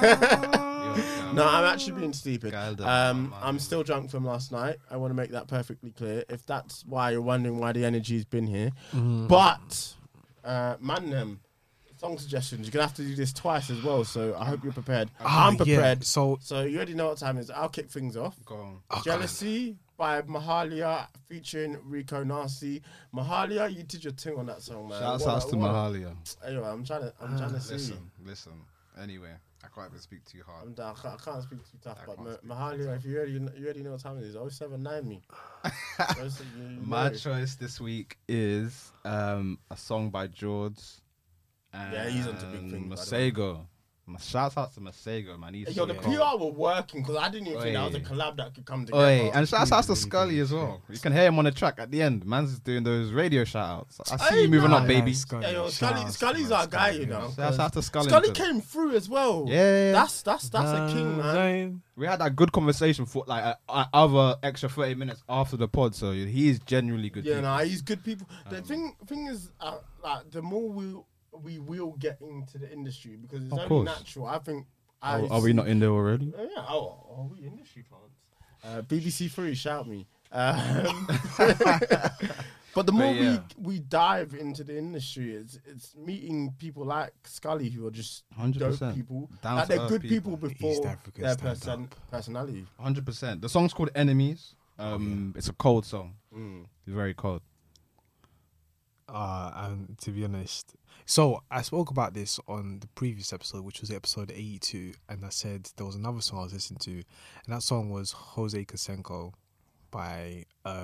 No, I'm actually being stupid. Gardem, I'm still drunk from last night. I want to make that perfectly clear. If that's why you're wondering why the energy's been here, but Man, song suggestions. You're gonna have to do this twice as well. So I hope you're prepared. Ah, I'm prepared. yeah. So you already know what time it is. I'll kick things off. Go on. Jealousy by Mahalia featuring Rico Nasty. Mahalia, you did your thing on that song, man. Shouts out to Mahalia. Anyway, I'm trying to see. Listen. Anyway, I can't even speak too hard. I'm down. I can't speak too tough, but Mahalia, if you already know what time it is, 079 me. My choice this week is a song by George. Yeah, he's onto big things. Masego. Shouts out to Masego, man. He's Yo, the PR were working because I didn't even think that was a collab that could come together. And shouts out to Scully as well. You can hear him on the track at the end. Man's doing those radio shout-outs. I see you moving up, baby. Scully's our guy, you know. Shouts out to Scully. Scully came through as well. Yeah. That's a king, man. We had that good conversation for like other extra 30 minutes after the pod, so he's genuinely good. Yeah, no, he's good people. The thing is, like, the more we will get into the industry because it's only natural. I think. Are we not in there already? Yeah. Oh, we industry plants. BBC Three, shout me. But the more we dive into the industry, it's meeting people like Scully who are just 100% dope people. Like they're good people before their personality. 100%. The song's called Enemies. It's a cold song. It's very cold. And to be honest, so I spoke about this on the previous episode, which was episode 82, and I said there was another song I was listening to, and that song was Jose Canseco by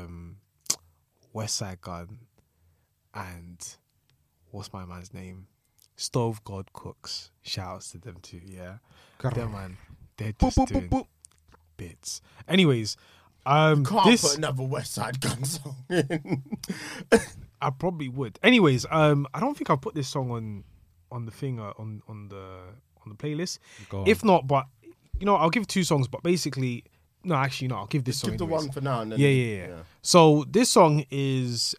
West Side Gun and what's my man's name? Stove God Cooks. Shouts to them too, yeah. Them man, they're just doing bits. Anyways, can't put another West Side Gun song in. I probably would. Anyways, I don't think I'll put this song on the thing on the playlist. If not, but you know, I'll give 2 songs. But basically, no, actually, no, I'll give this song. Give the one for now. And then, yeah. So this song has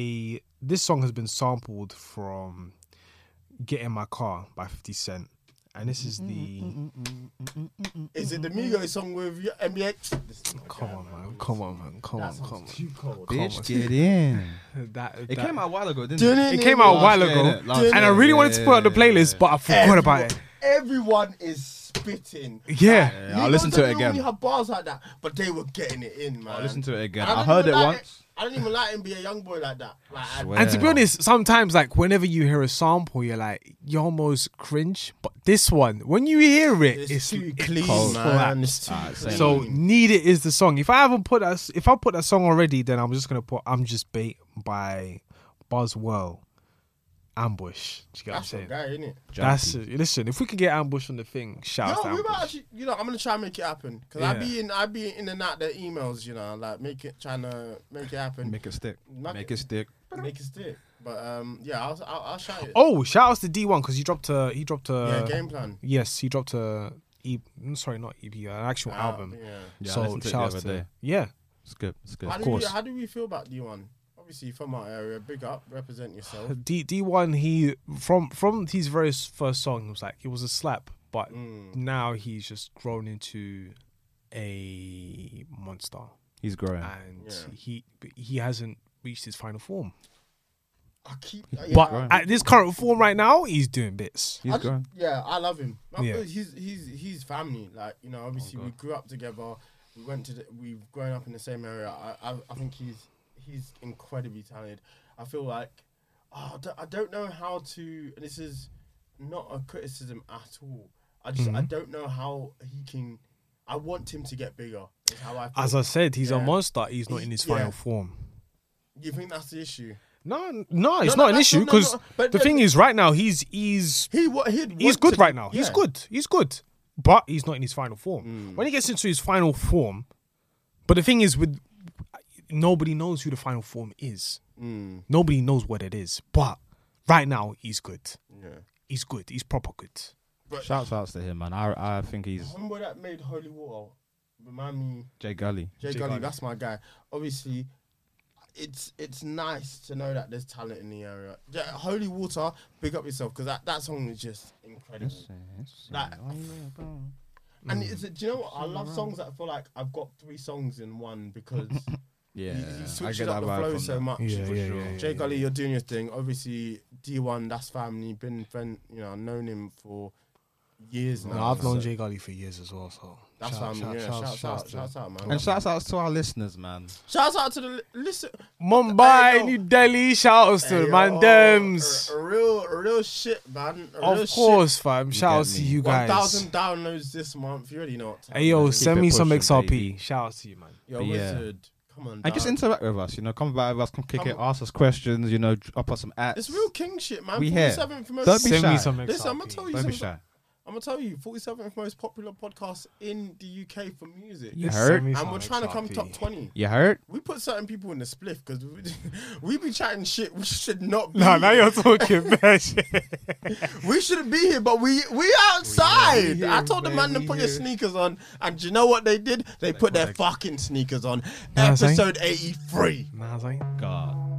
been sampled from "Get in My Car" by 50 Cent. And this is the... Is it the Migos song with NBA? Come on, man. Come on. Too cold. Bitch, get in. It came out a while ago, didn't it? It came out a while ago. And I really wanted to put it on the playlist, but I forgot about it. Everyone is spitting. Yeah. I'll listen to it again. We have bars like that, but they were getting it in, man. I'll listen to it again. I heard it once. I don't even like NBA Youngboy like that. And to be honest, sometimes like whenever you hear a sample, you're like, you almost cringe. But this one, when you hear it, it's too clean, man. It's too clean. So Need It is the song. If I put that song already, then I'm just gonna put I'm Just Bait by Buzzwell. Ambush. Do you get what I'm saying? Guy, innit? That's listen. If we could get Ambush on the thing, shout out to we Ambush. might actually, I'm gonna try and make it happen because I be in and out the emails, like trying to make it happen, make it stick, make it stick. But I'll shout it. Oh, shout outs to D1 because he dropped a Game Plan. Yes, he dropped an actual album. Yeah, so I listened to it the other day. Yeah, it's good. How do we feel about D1? Obviously from our area, big up, represent yourself. D1, he from his very first song, it was a slap, but now he's just grown into a monster. He's growing, and he hasn't reached his final form. But at this current form right now, he's doing bits. He's growing. Yeah, I love him. Yeah. He's family. Obviously we grew up together. We've grown up in the same area. I think he's incredibly talented. I feel like I don't know how to. And this is not a criticism at all. I don't know how he can. I want him to get bigger. Is how I feel. As I said, he's a monster. He's not in his final form. You think that's the issue? No, it's not an issue because the thing is, right now he's good right now. He's good, but he's not in his final form. When he gets into his final form, but the thing is, nobody knows who the final form is. Nobody knows what it is. But right now, he's good. Yeah, he's good. He's proper good. Shouts out to him, man. I think he's. Remember that made Holy Water? Remind me. Jay Gully. Jay Gully, that's my guy. Obviously, it's nice to know that there's talent in the area. Yeah, Holy Water, big up yourself because that song is just incredible. And do you know what? I love songs that feel like I've got 3 songs in one because he switches up the flow so much. Yeah. Jay Gully, you're doing your thing. Obviously, D1, that's family. Been friend, you know, I've known him for years now. No, I've known so Jay Gully for years as well. So that's family. Shouts out, man. And shouts out to our listeners, man. Shouts out to the listen. Mumbai, Hey, yo. New Delhi, shout outs to Hey, the man yo, dems. a real shit, man. Of course, fam. Shout outs get to me. you guys. 1,000 downloads this month. You already know what time Hey yo, it is. send it me some pushing, XRP. baby. Shout outs to you, man. Yo, But yeah. Wizard, come on, And just dog. interact with us, you know, come back with us, come kick Come it, on. ask us questions, you know, drop us some ads. It's real king shit, man. We here. 47th most. Don't be Send shy. me some XRP. Listen, I'm gonna tell you Don't be something. shy. I'm gonna tell you, 47th most popular podcast in the UK for music. You Just heard? send me And some we're trying to come XRP. top 20. You heard? We put certain people in the spliff because we be chatting shit we should not be. No, now here. you're talking bad shit. We shouldn't be here, but we outside. here, I told the man to man, put we your here. sneakers on, and do you know what they did? They put their fucking sneakers on. Nah, son. Episode 83. Nah, I was like, God.